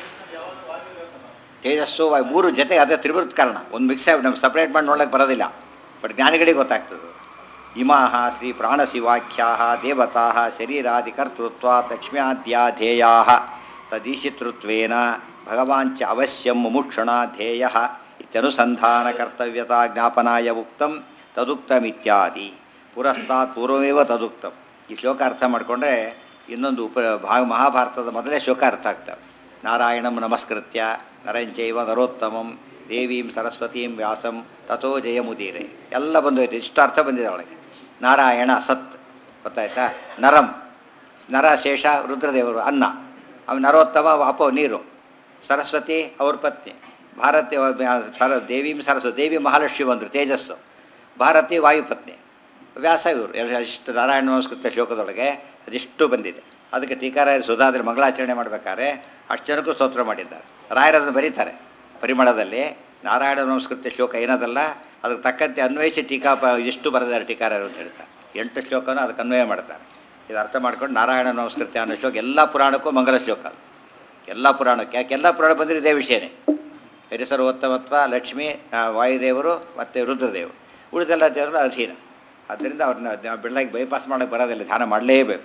ತೇಜಸ್ಸು ಮೂರು ಜೊತೆಗೆ ಅದೇ ತ್ರಿವೃತ್ ಕಾರಣ. ಒಂದು ಮಿಕ್ಸ್ ಆಗಿ ನಮ್ಗೆ ಸಪ್ರೇಟ್ ಮಾಡಿ ನೋಡೋಕ್ಕೆ ಬರೋದಿಲ್ಲ. ಬಟ್ ಜ್ಞಾನಿಗಳಿಗೆ ಗೊತ್ತಾಗ್ತದೆ. ಇಮಾಹ ಶ್ರೀ ಪ್ರಾಣಶಿವಾಖ್ಯಾ ದೇವತಾ ಶರೀರಾದಿಕರ್ತೃತ್ವ ಲಕ್ಷ್ಮ್ಯಾದ್ಯಾಧೇಯಾ ತದೀಶಿತೃತ್ವೇನ ಭಗವಾಂಚ ಅವಶ್ಯಂ ಮುಮುಕ್ಷಣ ಧ್ಯೇಯ ಇತ್ಯನುಸಂಧಾನ ಕರ್ತವ್ಯತಾ ಜ್ಞಾಪನಾಯ ಉಕ್ತಂ ತದುಕ್ತಮಿತ್ಯಾದಿ. ಪುರಸ್ತಾತ್ ಪೂರ್ವಮೇವ ತದುಕ್ತಂ. ಈ ಶ್ಲೋಕ ಅರ್ಥ ಮಾಡಿಕೊಂಡ್ರೆ ಇನ್ನೊಂದು ಮಹಾಭಾರತದ ಮೊದಲೇ ಶ್ಲೋಕ ಅರ್ಥ ಆಗ್ತವೆ. ನಾರಾಯಣಂ ನಮಸ್ಕೃತ್ಯ ನರಂಚೈವ ನರೋತ್ತಮಂ ದೇವೀಂ ಸರಸ್ವತೀಂ ವ್ಯಾಸಂ ತಥೋ ಜಯಮುದೀರೆ ಎಲ್ಲ ಬಂದೋಯ್ತು. ಇಷ್ಟು ಅರ್ಥ ಬಂದಿದೆ ಒಳಗೆ. ನಾರಾಯಣ ಸತ್, ಗೊತ್ತಾಯ್ತಾ? ನರಂ ನರ ಶೇಷ ರುದ್ರದೇವರು ಅನ್ನ, ಅವನು ನರೋತ್ತಮ ಅಪೋ ನೀರು, ಸರಸ್ವತಿ ಅವ್ರ ಪತ್ನಿ, ಭಾರತಿ ದೇವೀಂ ಸರಸ್ವತಿ, ದೇವಿ ಮಹಾಲಕ್ಷ್ಮಿ ಬಂದರು ತೇಜಸ್ಸು, ಭಾರತಿ ವಾಯುಪತ್ನಿ, ವ್ಯಾಸ ಇವರು. ಇಷ್ಟು ನಾರಾಯಣ ನಮಸ್ಕೃತ ಶ್ಲೋಕದೊಳಗೆ ಅದಿಷ್ಟು ಬಂದಿದೆ. ಅದಕ್ಕೆ ಟೀಕಾರಾಯರು ಸುಧಾದಲ್ಲಿ ಮಂಗಳಾಚರಣೆ ಮಾಡಬೇಕಾದ್ರೆ ಅಷ್ಟು ಜನಕ್ಕೂ ಸ್ತೋತ್ರ ಮಾಡಿದ್ದಾರೆ. ರಾಯರದನ್ನು ಬರೀತಾರೆ ಪರಿಮಳದಲ್ಲಿ. ನಾರಾಯಣ ನಮಸ್ಕೃತ ಶ್ಲೋಕ ಏನದಲ್ಲ, ಅದಕ್ಕೆ ತಕ್ಕಂತೆ ಅನ್ವಯಿಸಿ ಎಷ್ಟು ಬರೆದಾರೆ ಟೀಕಾರಾಯರು ಅಂತ ಹೇಳ್ತಾರೆ. 8 ಶ್ಲೋಕನೂ ಅದಕ್ಕೆ ಅನ್ವಯ ಮಾಡ್ತಾರೆ. ಇದು ಅರ್ಥ ಮಾಡ್ಕೊಂಡು ನಾರಾಯಣ ನಮಸ್ಕೃತ್ಯ ಅನ್ನೋ ಶ್ಲೋಕ ಎಲ್ಲ ಪುರಾಣಕ್ಕೂ ಮಂಗಲ ಶ್ಲೋಕ. ಎಲ್ಲ ಪುರಾಣಕ್ಕೆ ಯಾಕೆ ಎಲ್ಲ ಪುರಾಣ ಬಂದರೆ ಇದೇ ವಿಷಯನೇ. ಹರಿಸರ್ವೋತ್ತಮತ್ವ, ಲಕ್ಷ್ಮೀ, ವಾಯುದೇವರು ಮತ್ತು ರುದ್ರದೇವರು, ಉಳಿದೆಲ್ಲ ದೇವರು ಅಧೀನ. ಆದ್ದರಿಂದ ಅವ್ರನ್ನ ಬಿಡಲಾಗಿ ಬೈಪಾಸ್ ಮಾಡೋಕ್ಕೆ ಬರೋದಿಲ್ಲ, ಧ್ಯಾನ ಮಾಡಲೇಬೇಕು.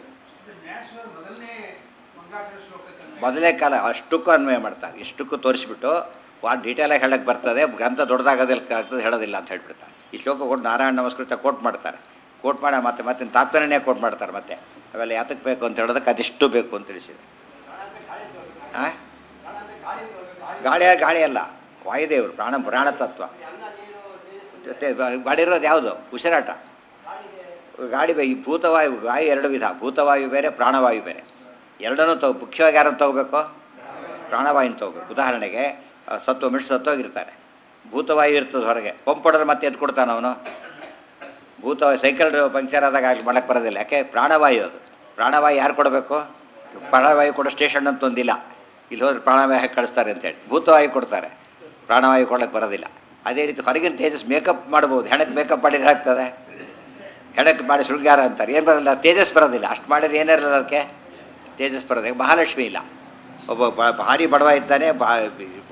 ಮೊದಲೇ ಕಾಲ ಅಷ್ಟಕ್ಕೂ ಅನ್ವಯ ಮಾಡ್ತಾರೆ. ಇಷ್ಟಕ್ಕೂ ತೋರಿಸ್ಬಿಟ್ಟು ಡೀಟೇಲಾಗಿ ಹೇಳಕ್ಕೆ ಬರ್ತದೆ, ಗ್ರಂಥ ದೊಡ್ಡದಾಗೋದಿಲ್ಲ ಆಗ್ತದೆ ಹೇಳೋದಿಲ್ಲ ಅಂತ ಹೇಳ್ಬಿಡ್ತಾರೆ. ಈ ಶ್ಲೋಕ ಕೊಟ್ಟು ನಾರಾಯಣ ನಮಸ್ಕೃತ ಕೋಟ್ ಮಾಡ್ತಾರೆ. ಕೋಟ್ ಮಾಡಿ ಮತ್ತೆ ತಾತ್ಪರ್ಯನೇ ಕೋಟ್ ಮಾಡ್ತಾರೆ. ಮತ್ತೆ ಅವೆಲ್ಲ ಯಾತಕ್ಕೆ ಬೇಕು ಅಂತ ಹೇಳೋದಕ್ಕೆ ಅದಿಷ್ಟು ಬೇಕು ಅಂತ ತಿಳಿಸಿದೆ. ಹಾಂ, ಗಾಳಿ ಅಲ್ಲ, ವಾಯುದೇವರು ಪ್ರಾಣ ತತ್ವ. ಜೊತೆ ಗಾಡಿ ಇರೋದು ಯಾವುದು? ಉಸಿರಾಟ. ಗಾಡಿ ಭೂತವಾಯು, ವಾಯು ಎರಡು ವಿಧ. ಭೂತವಾಯು ಬೇರೆ, ಪ್ರಾಣವಾಯು ಬೇರೆ. ಎರಡನ್ನೂ ಮುಖ್ಯವಾಗಿ ಯಾರನ್ನು ತೊಗೋಬೇಕು? ಪ್ರಾಣವಾಯುನ ತೊಗೋಬೇಕು. ಉದಾಹರಣೆಗೆ ಸತ್ವ ಮಿಡ್ಸ್ ಸತ್ತೋಗಿರ್ತಾರೆ, ಭೂತವಾಯು ಇರ್ತದೆ ಹೊರಗೆ, ಪಂಪ್ ಹೊಡೆದ್ರೆ ಮತ್ತೆ ಎದ್ದು ಕೊಡ್ತಾನೆ ಅವನು. ಭೂತವಾಯು ಸೈಕಲ್ ಪಂಕ್ಚರ್ ಆದಾಗ ಆಗಲಿ ಮಾಡಕ್ಕೆ ಬರೋದಿಲ್ಲ. ಯಾಕೆ? ಪ್ರಾಣವಾಯು ಅದು. ಪ್ರಾಣವಾಯು ಯಾರು ಕೊಡಬೇಕು? ಪ್ರಾಣವಾಯು ಕೊಡೋ ಸ್ಟೇಷನ್ ಅಂತ ಒಂದಿಲ್ಲ. ಇಲ್ಲಿ ಹೋದ್ರೆ ಪ್ರಾಣವಾಯು ಹಾಕಿ ಕಳಿಸ್ತಾರೆ ಅಂತೇಳಿ ಭೂತವಾಯು ಕೊಡ್ತಾರೆ, ಪ್ರಾಣವಾಯು ಕೊಡೋಕ್ಕೆ ಬರೋದಿಲ್ಲ. ಅದೇ ರೀತಿ ಹೊರಗಿನ ತೇಜಸ್ ಮೇಕಪ್ ಮಾಡ್ಬೋದು. ಹೆಣಕ್ಕೆ ಮೇಕಪ್ ಮಾಡಿದ್ರೆ ಆಗ್ತದೆ, ಹೆಣಕ್ಕೆ ಮಾಡಿ ಶೃಂಗಾರ ಅಂತಾರೆ. ಏನು ಬರೋಲ್ಲ, ತೇಜಸ್ ಬರೋದಿಲ್ಲ. ಅಷ್ಟು ಮಾಡಿದ್ರೆ ಏನಿರಲ್ಲ ಅದಕ್ಕೆ, ತೇಜಸ್ ಬರೋದು. ಮಹಾಲಕ್ಷ್ಮಿ ಇಲ್ಲ, ಒಬ್ಬ ಭಾರಿ ಬಡವ ಇದ್ದಾನೆ,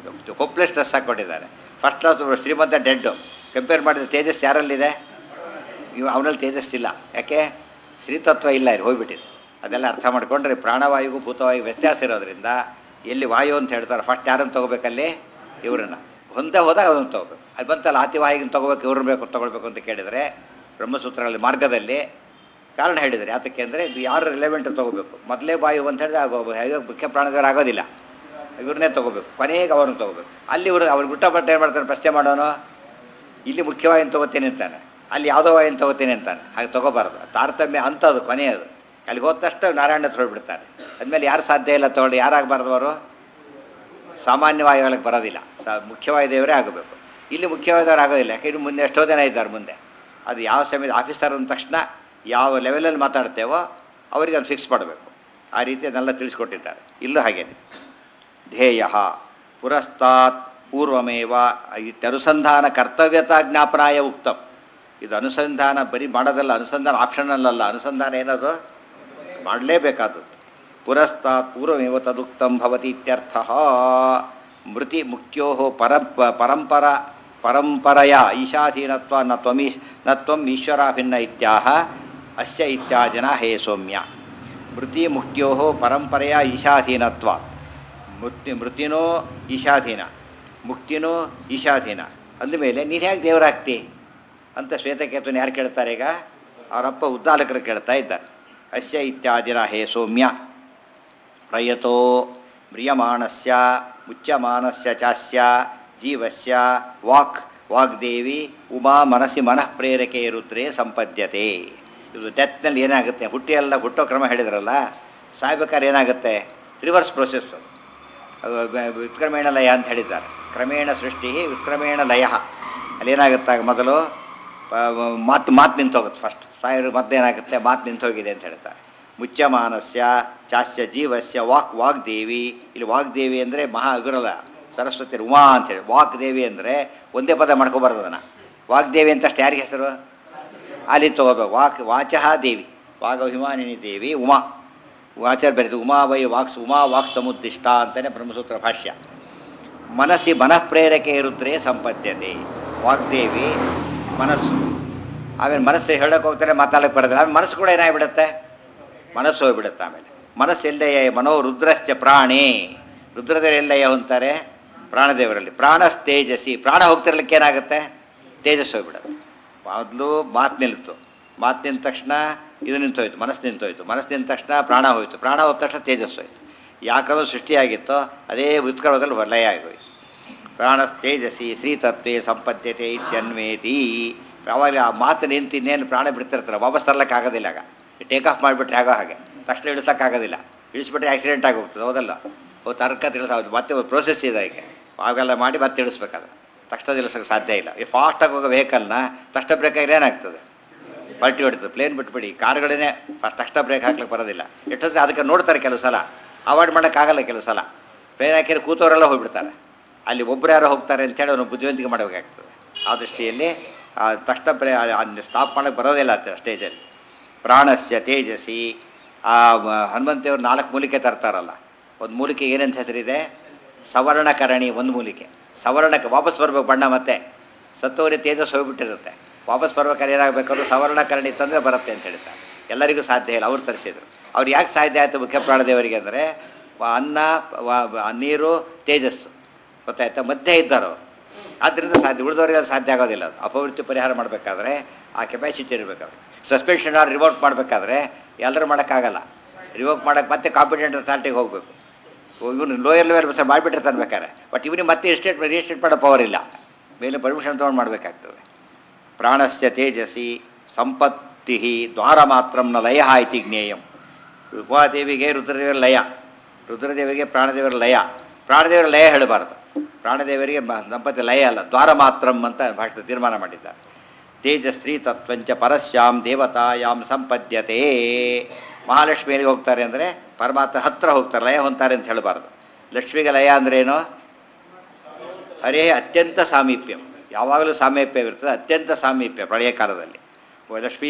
ಹೋಪ್ಲೆಸ್ನೆಸ್ ಹಾಕ್ಕೊಂಡಿದ್ದಾರೆ. ಫಸ್ಟ್ ಕ್ಲಾಸ್ ಶ್ರೀಮಂತ ಡೆಡ್ಡು ಕಂಪೇರ್ ಮಾಡಿದ್ರೆ ತೇಜಸ್ ಯಾರಲ್ಲಿದೆ? ಅವನಲ್ಲಿ ತೇಜಸ್ಸಿಲ್ಲ. ಯಾಕೆ? ಶ್ರೀತತ್ವ ಇಲ್ಲ, ಇಲ್ಲಿ ಹೋಗ್ಬಿಟ್ಟಿದೆ. ಅದೆಲ್ಲ ಅರ್ಥ ಮಾಡ್ಕೊಂಡ್ರೆ ಪ್ರಾಣವಾಯುಗೂ ಭೂತವಾಯುಗೂ ವ್ಯತ್ಯಾಸ ಇರೋದ್ರಿಂದ ಎಲ್ಲಿ ವಾಯು ಅಂತ ಹೇಳ್ತಾರೆ ಫಸ್ಟ್ ಯಾರನ್ನು ತೊಗೋಬೇಕಲ್ಲಿ? ಇವ್ರನ್ನ. ಹೊಂದೇ ಹೋದಾಗ ಅದನ್ನು ತೊಗೋಬೇಕು. ಅದು ಬಂತಲ್ಲ ಆತಿವಾಹಿಗೆ ತೊಗೋಬೇಕು, ಇವ್ರನ್ನ ಬೇಕು ತೊಗೊಳ್ಬೇಕು ಅಂತ ಕೇಳಿದರೆ ಬ್ರಹ್ಮಸೂತ್ರಗಳಲ್ಲಿ ಮಾರ್ಗದಲ್ಲಿ ಕಾರಣ ಹೇಳಿದರೆ ಯಾತಕ್ಕೆ ಅಂದರೆ ಇದು ಯಾರು ರಿಲೆವೆಂಟ್ ತೊಗೋಬೇಕು. ಮೊದಲೇ ವಾಯು ಅಂತ ಹೇಳಿದ್ರೆ ಮುಖ್ಯ ಪ್ರಾಣದವರು ಆಗೋದಿಲ್ಲ, ಇವ್ರನ್ನೇ ತೊಗೋಬೇಕು. ಕೊನೆಗೆ ಅವ್ರನ್ನ ತೊಗೋಬೇಕು. ಅಲ್ಲಿ ಅವ್ರು ಗುಟ್ಟಪಟ್ಟು ಏನು ಮಾಡ್ತಾರೆ? ಪ್ರಶ್ನೆ ಮಾಡೋನು ಇಲ್ಲಿ ಮುಖ್ಯವಾಹಿನ ತೊಗೋತೀನಿ ಅಂತಾನೆ, ಅಲ್ಲಿ ಯಾವುದೋ ವಾಯಿನ ತೊಗೋತೀನಿ ಅಂತಾನೆ. ಹಾಗೆ ತೊಗೋಬಾರ್ದು. ತಾರತಮ್ಯ ಅಂಥದ್ದು ಕೊನೆಯದು. ಅಲ್ಲಿಗೆ ಹೋದ ತಕ್ಷಣ ನಾರಾಯಣ ತೊಗೊಳ್ಬಿಡ್ತಾನೆ. ಅದ್ಮೇಲೆ ಯಾರು ಸಾಧ್ಯ ಇಲ್ಲ ತೊಗೊಳ್ಳಿ. ಯಾರಾಗಬಾರ್ದು ಅವರು? ಸಾಮಾನ್ಯ ವಾಯುಗಳಿಗೆ ಬರೋದಿಲ್ಲ, ಮುಖ್ಯವಾದ ದೇವರೇ ಆಗಬೇಕು. ಇಲ್ಲಿ ಮುಖ್ಯವಾದವ್ರು ಆಗೋದಿಲ್ಲ. ಯಾಕೆ ಇನ್ನು ಮುಂದೆ ಎಷ್ಟೋ ಜನ ಇದ್ದಾರೆ ಮುಂದೆ. ಅದು ಯಾವ ಸಮಯದ ಆಫೀಸರ್ ಅಂದ ತಕ್ಷಣ ಯಾವ ಲೆವೆಲಲ್ಲಿ ಮಾತಾಡ್ತೇವೋ ಅವರಿಗೆ ಅದು ಫಿಕ್ಸ್ ಮಾಡಬೇಕು. ಆ ರೀತಿ ಅದನ್ನೆಲ್ಲ ತಿಳಿಸ್ಕೊಟ್ಟಿದ್ದಾರೆ. ಇಲ್ಲೂ ಹಾಗೇನೆ. ಧ್ಯೇಯ ಪುರಸ್ತಾತ್ ಪೂರ್ವಮೇವ ಇತ್ಯನುಸಂಧಾನ ಕರ್ತವ್ಯತಾ ಜ್ಞಾಪನಾಯ ಉಕ್ತಂ. ಇದು ಅನುಸಂಧಾನ ಬರೀ ಮಾಡೋದಲ್ಲ, ಅನುಸಂಧಾನ ಆಪ್ಷನಲ್ ಅಲ್ಲ. ಅನುಸಂಧಾನ ಏನದು? ಮಾಡಲೇಬೇಕಾದದ್ದು. ಪುರಸ್ತಾತ್ ಪೂರ್ವಮೇವ ತದುಕ್ತಂ ಭವತಿ ಇತ್ಯರ್ಥ. ಮೃತಿ ಮುಖ್ಯೋ ಪರಂಪರೆಯ ಈಶಾಧೀನತ್ವ ನ ತ್ವಂ ಈಶ್ವರಾಭಿನ್ನ ಇತ್ಯಾಹ ಅಸ್ಯ ಇತ್ಯಾದಿನ ಹೇ ಸೌಮ್ಯ. ಮೃತಿ ಮುಖ್ಯೋ ಪರಂಪರೆಯ ಈಶಾಧೀನತ್ವ. ಮೃತಿನೋ ಈಶಾಧೀನ, ಮುಕ್ತಿನೋ ಈಶಾಧೀನ ಅಂದಮೇಲೆ ನೀನು ಹೇಗೆ ದೇವರಾಗ್ತಿ ಅಂತ ಶ್ವೇತಕೇತುನ ಯಾರು ಕೇಳ್ತಾರೆ? ಈಗ ಅವರಪ್ಪ ಉದ್ದಾಲಕರು ಕೇಳ್ತಾ ಇದ್ದಾರೆ. ಅಸ್ಯ ಇತ್ಯಾದಿನ ಹೇ ಸೌಮ್ಯ. ಪ್ರಯತೋ ಮ್ರಿಯಮಾಣಸ್ಯ ಮುಚ್ಯಮಾನಸ್ಯ ಚಾಸ್ಯ ಜೀವಸ್ಯ ವಾಗ್ದೇವಿ ಉಮಾ ಮನಸ್ಸಿ ಮನಃ ಪ್ರೇರಕೆ ರುದ್ರೇ ಸಂಪದ್ಯತೆ. ಇದು ಡೆತ್ನಲ್ಲಿ ಏನಾಗುತ್ತೆ? ಹುಟ್ಟೋ ಕ್ರಮ ಹೇಳಿದ್ರಲ್ಲ, ಸಾಯ್ಬೇಕಾದ್ರೆ ಏನಾಗುತ್ತೆ? Reverse process. ವ್ಯುತ್ಕ್ರಮೇಣ ಲಯ ಅಂತ ಹೇಳಿದ್ದಾರೆ. ಕ್ರಮೇಣ ಸೃಷ್ಟಿ ವ್ಯುತ್ಕ್ರಮೇಣ ಲಯ. ಅಲ್ಲೇನಾಗುತ್ತೆ? ಮೊದಲು ಮಾತು ನಿಂತೋಗುತ್ತೆ. ಫಸ್ಟ್ ಸಾಯರು ಮದ್ದೇನಾಗುತ್ತೆ? ಮಾತು ನಿಂತೋಗಿದೆ ಅಂತ ಹೇಳ್ತಾರೆ. ಮುಚ್ಯಮಾನಸ್ಯ ಚಾಸ್ಯ ಜೀವಸ್ಯ ವಾಗ್ದೇವಿ. ಇಲ್ಲಿ ವಾಗ್ದೇವಿ ಅಂದರೆ ಮಹಾ ವಿರಲ ಸರಸ್ವತಿ ಉಮಾ ಅಂತೇಳಿ. ವಾಗ್ದೇವಿ ಅಂದರೆ ಒಂದೇ ಪದ ಮಾಡ್ಕೊಬಾರ್ದು ಅದನ್ನು. ವಾಗ್ದೇವಿ ಅಂತಷ್ಟು ಯಾರಿಗೆ ಹೆಸರು? ಅಲ್ಲಿ ತಗೋಬೇಕು. ವಾಚಃ ದೇವಿ, ವಾಗಭಿಮಾನಿನಿ ದೇವಿ ಉಮಾ. ವಾಚರ್ ಬರೀತು ಉಮಾ ವೈ ಉಮಾ ವಾಕ್ ಸಮುದ್ದಿಷ್ಟ ಅಂತಲೇ ಬ್ರಹ್ಮಸೂತ್ರ ಭಾಷ್ಯ. ಮನಸ್ಸಿ ಮನಃ ಪ್ರೇರಕೆ ರುದ್ರೇ ಸಂಪದ್ಯತೆ. ವಾಗ್ದೇವಿ ಮನಸ್ಸು. ಆಮೇಲೆ ಮನಸ್ಸು ಹೇಳೋಕೆ ಹೋಗ್ತಾರೆ, ಮಾತಾಡೋಕ್ಕೆ ಬರೋದಿಲ್ಲ. ಆಮೇಲೆ ಮನಸ್ಸು ಕೂಡ ಏನಾಗ್ಬಿಡುತ್ತೆ? ಮನಸ್ಸು ಹೋಗ್ಬಿಡುತ್ತೆ. ಆಮೇಲೆ ಮನಸ್ಸು ಎಲ್ಲೆಯ ಮನೋ ರುದ್ರಶ್ಚ ಪ್ರಾಣೇ. ರುದ್ರದೇವರು ಎಲ್ಲೆಯ ಅಂತಾರೆ? ಪ್ರಾಣದೇವರಲ್ಲಿ. ಪ್ರಾಣಸ್ತೇಜಸಿ. ಪ್ರಾಣ ಹೋಗ್ತಿರ್ಲಿಕ್ಕೆ ಏನಾಗುತ್ತೆ? ತೇಜಸ್ಸು ಹೋಗ್ಬಿಡುತ್ತೆ. ಮೊದಲು ಮಾತು ನಿಲ್ತು, ಮಾತು ನಿಂತ ತಕ್ಷಣ ಇದು ನಿಂತೋಯ್ತು, ಮನಸ್ಸು ನಿಂತೋಯ್ತು, ಮನಸ್ಸು ನಿಂತ ತಕ್ಷಣ ಪ್ರಾಣ ಹೋಯ್ತು, ಪ್ರಾಣ ಹೋದ ತಕ್ಷಣ ತೇಜಸ್ಸು ಹೋಯ್ತು. ಯಾಕಂದ್ರೆ ಸೃಷ್ಟಿಯಾಗಿತ್ತೋ ಅದೇ ಉತ್ಕರ್ಮದಲ್ಲಿ ಲಯ ಆಗೋಯ್ತು. ಪ್ರಾಣಸ್ತೇಜಸಿ ಶ್ರೀತತ್ವೇ ಸಂಪದ್ಯತೆ ಇತ್ಯನ್ವೇತಿ. ಯಾವಾಗ ಆ ಮಾತು ನಿಂತು ಇನ್ನೇನು ಪ್ರಾಣ ಬಿಡ್ತಿರ್ತಾರೆ, ವಾಪಸ್ ತರ್ಲಿಕ್ಕಾಗೋದಿಲ್ಲ. ಆಗ ಟೇಕ್ ಆಫ್ ಮಾಡಿಬಿಟ್ರೆ ಆಗೋ ಹಾಗೆ ತಕ್ಷಣ ಇಳಿಸೋಕ್ಕಾಗೋದಿಲ್ಲ. ಇಳಿಸ್ಬಿಟ್ರೆ ಆಕ್ಸಿಡೆಂಟ್ ಆಗಿ ಹೋಗ್ತದೆ. ಹೌದಲ್ಲ? ತರ್ಕ ತಿಳಿಸೋದು ಮತ್ತೆ ಪ್ರೋಸೆಸ್ ಇದೆ. ಈಗ ಆಗೆಲ್ಲ ಮಾಡಿ ಮತ್ತೆ ಇಳಿಸ್ಬೇಕಾದ್ರೆ ತಕ್ಷಣ ಇಳಿಸೋಕ್ಕೆ ಸಾಧ್ಯ ಇಲ್ಲ. ಈ ಫಾಸ್ಟಾಗಿ ಹೋಗೋ ವೆಹಿಕಲ್ನ ತಕ್ಷಣ ಬ್ರೇಕ್ ಆಗಿದ್ರೆ ಏನಾಗ್ತದೆ? ಪಲ್ಟಿ ಹೊಡಿತದೆ. ಪ್ಲೇನ್ ಬಿಟ್ಬಿಡಿ, ಕಾರ್ಗಳೇ ತಕ್ಷಣ ಬ್ರೇಕ್ ಹಾಕ್ಲಿಕ್ಕೆ ಬರೋದಿಲ್ಲ. ಎಷ್ಟೊತ್ತಿಗೆ ಅದಕ್ಕೆ ನೋಡ್ತಾರೆ ಕೆಲವು ಸಲ, ಅವಾಯ್ಡ್ ಮಾಡೋಕ್ಕಾಗಲ್ಲ ಕೆಲವು ಸಲ. ಪ್ಲೇನ್ ಹಾಕಿದ್ರೆ ಕೂತವರೆಲ್ಲ ಹೋಗ್ಬಿಡ್ತಾರೆ. ಅಲ್ಲಿ ಒಬ್ಬರು ಯಾರೋ ಹೋಗ್ತಾರೆ ಅಂತೇಳಿ ಅವನು ಬುದ್ಧಿವಂತಿಕೆ ಮಾಡಬೇಕಾಗ್ತದೆ. ಆ ದೃಷ್ಟಿಯಲ್ಲಿ ತಕ್ಷಣ ಸ್ಟಾಪ್ ಮಾಡೋಕ್ಕೆ ಬರೋದಿಲ್ಲ ಅಂತ ಸ್ಟೇಜಲ್ಲಿ. ಪ್ರಾಣಸ್ಯ ತೇಜಸಿ. ಆ ಹನುಮಂತೇವರು 4 ಮೂಲಿಕೆ ತರ್ತಾರಲ್ಲ, ಒಂದು ಮೂಲಿಕೆ ಏನಂತ ಹೆಸರಿದೆ? ಸವರ್ಣಕರಣಿ. ಒಂದು ಮೂಲಿಕೆ ಸವರ್ಣಕ್ಕೆ ವಾಪಸ್ ಬರಬೇಕು ಬಣ್ಣ. ಮತ್ತೆ ಸತ್ತೋರಿ ತೇಜಸ್ ಹೋಗ್ಬಿಟ್ಟಿರುತ್ತೆ. ವಾಪಸ್ ಬರ್ಬೇಕಾದ್ರೆ ಏನಾಗಬೇಕಂದ್ರೆ ಸವರ್ಣಕರಣಿ ತಂದರೆ ಬರುತ್ತೆ ಅಂತ ಹೇಳ್ತಾರೆ. ಎಲ್ಲರಿಗೂ ಸಾಧ್ಯ ಇಲ್ಲ, ಅವ್ರು ತರಿಸಿದ್ರು. ಅವ್ರು ಯಾಕೆ ಸಾಧ್ಯ ಆಯಿತು ಮುಖ್ಯ ಪ್ರಾಣದೇವರಿಗೆ ಅಂದರೆ ಅನ್ನ ನೀರು ತೇಜಸ್ಸು ಗೊತ್ತಾಯ್ತಾ, ಮಧ್ಯೆ ಇದ್ದರು. ಆದ್ದರಿಂದ ಸಾಧ್ಯ, ಉಳಿದವರಿಗೆ ಅದು ಸಾಧ್ಯ ಆಗೋದಿಲ್ಲ. ಅದು ಅಪವೃತ್ತಿ ಪರಿಹಾರ ಮಾಡಬೇಕಾದ್ರೆ ಆ ಕೆಪಾಸಿಟಿ ಇರಬೇಕಾದ್ರೆ. ಸಸ್ಪೆನ್ಷನ್ ಆರ್ ರಿವೋಕ್ ಮಾಡಬೇಕಾದ್ರೆ ಎಲ್ಲರೂ ಮಾಡೋಕ್ಕಾಗಲ್ಲ. ರಿವೋಕ್ ಮಾಡೋಕ್ಕೆ ಮತ್ತೆ ಕಾಂಪಿಟೆಂಟ್ ಅಥಾರಿಟಿಗೆ ಹೋಗಬೇಕು. ಇವನು ಲೋಯರ್ ಲೆವೆಲ್ ಮಾಡಿಬಿಟ್ಟಿರ್ತಾನೆ ಬೇಕಾದ್ರೆ. ಬಟ್ ಇವನಿಗೆ ಮತ್ತೆ ರಿಜಿಸ್ಟ್ರೇಟ್ ಮಾಡೋ ಪವರ್ ಇಲ್ಲ. ಮೇಲೆ ಪರ್ಮಿಷನ್ ತೊಗೊಂಡು ಮಾಡಬೇಕಾಗ್ತದೆ. ಪ್ರಾಣಸ್ಯ ತೇಜಸಿ ಸಂಪತ್ತಿ ದ್ವಾರ ಮಾತ್ರಂನ ಲಯ ಇತಿ ಜ್ಞೇಯಂ. ಉಪಾದೇವಿಗೆ ರುದ್ರದೇವರ ಲಯ, ರುದ್ರದೇವರಿಗೆ ಪ್ರಾಣದೇವರ ಲಯ. ಪ್ರಾಣದೇವರ ಲಯ ಹೇಳಬಾರ್ದು. ಪ್ರಾಣದೇವರಿಗೆ ದಂಪತಿ ಲಯ ಅಲ್ಲ, ದ್ವಾರ ಮಾತ್ರಂ ಅಂತ ಭಾಷೆ ತೀರ್ಮಾನ ಮಾಡಿದ್ದಾರೆ. ತೇಜಸ್ತ್ರೀ ತತ್ವಂಚ ಪರಸ್ಯಾಂ ದೇವತಾಯಾಂ ಸಂಪದ್ಯತೆ. ಮಹಾಲಕ್ಷ್ಮಿಯಲ್ಲಿ ಹೋಗ್ತಾರೆ ಅಂದರೆ ಪರಮಾತ್ಮ ಹತ್ತಿರ ಹೋಗ್ತಾರೆ, ಲಯ ಹೊಂತಾರೆ ಅಂತ ಹೇಳಬಾರ್ದು. ಲಕ್ಷ್ಮಿಗೆ ಲಯ ಅಂದ್ರೇನು? ಹರೇ ಅತ್ಯಂತ ಸಾಮೀಪ್ಯಂ. ಯಾವಾಗಲೂ ಸಾಮೀಪ್ಯವಿರ್ತದೆ, ಅತ್ಯಂತ ಸಾಮೀಪ್ಯ ಪ್ರಳಯ ಕಾಲದಲ್ಲಿ. ಲಕ್ಷ್ಮೀ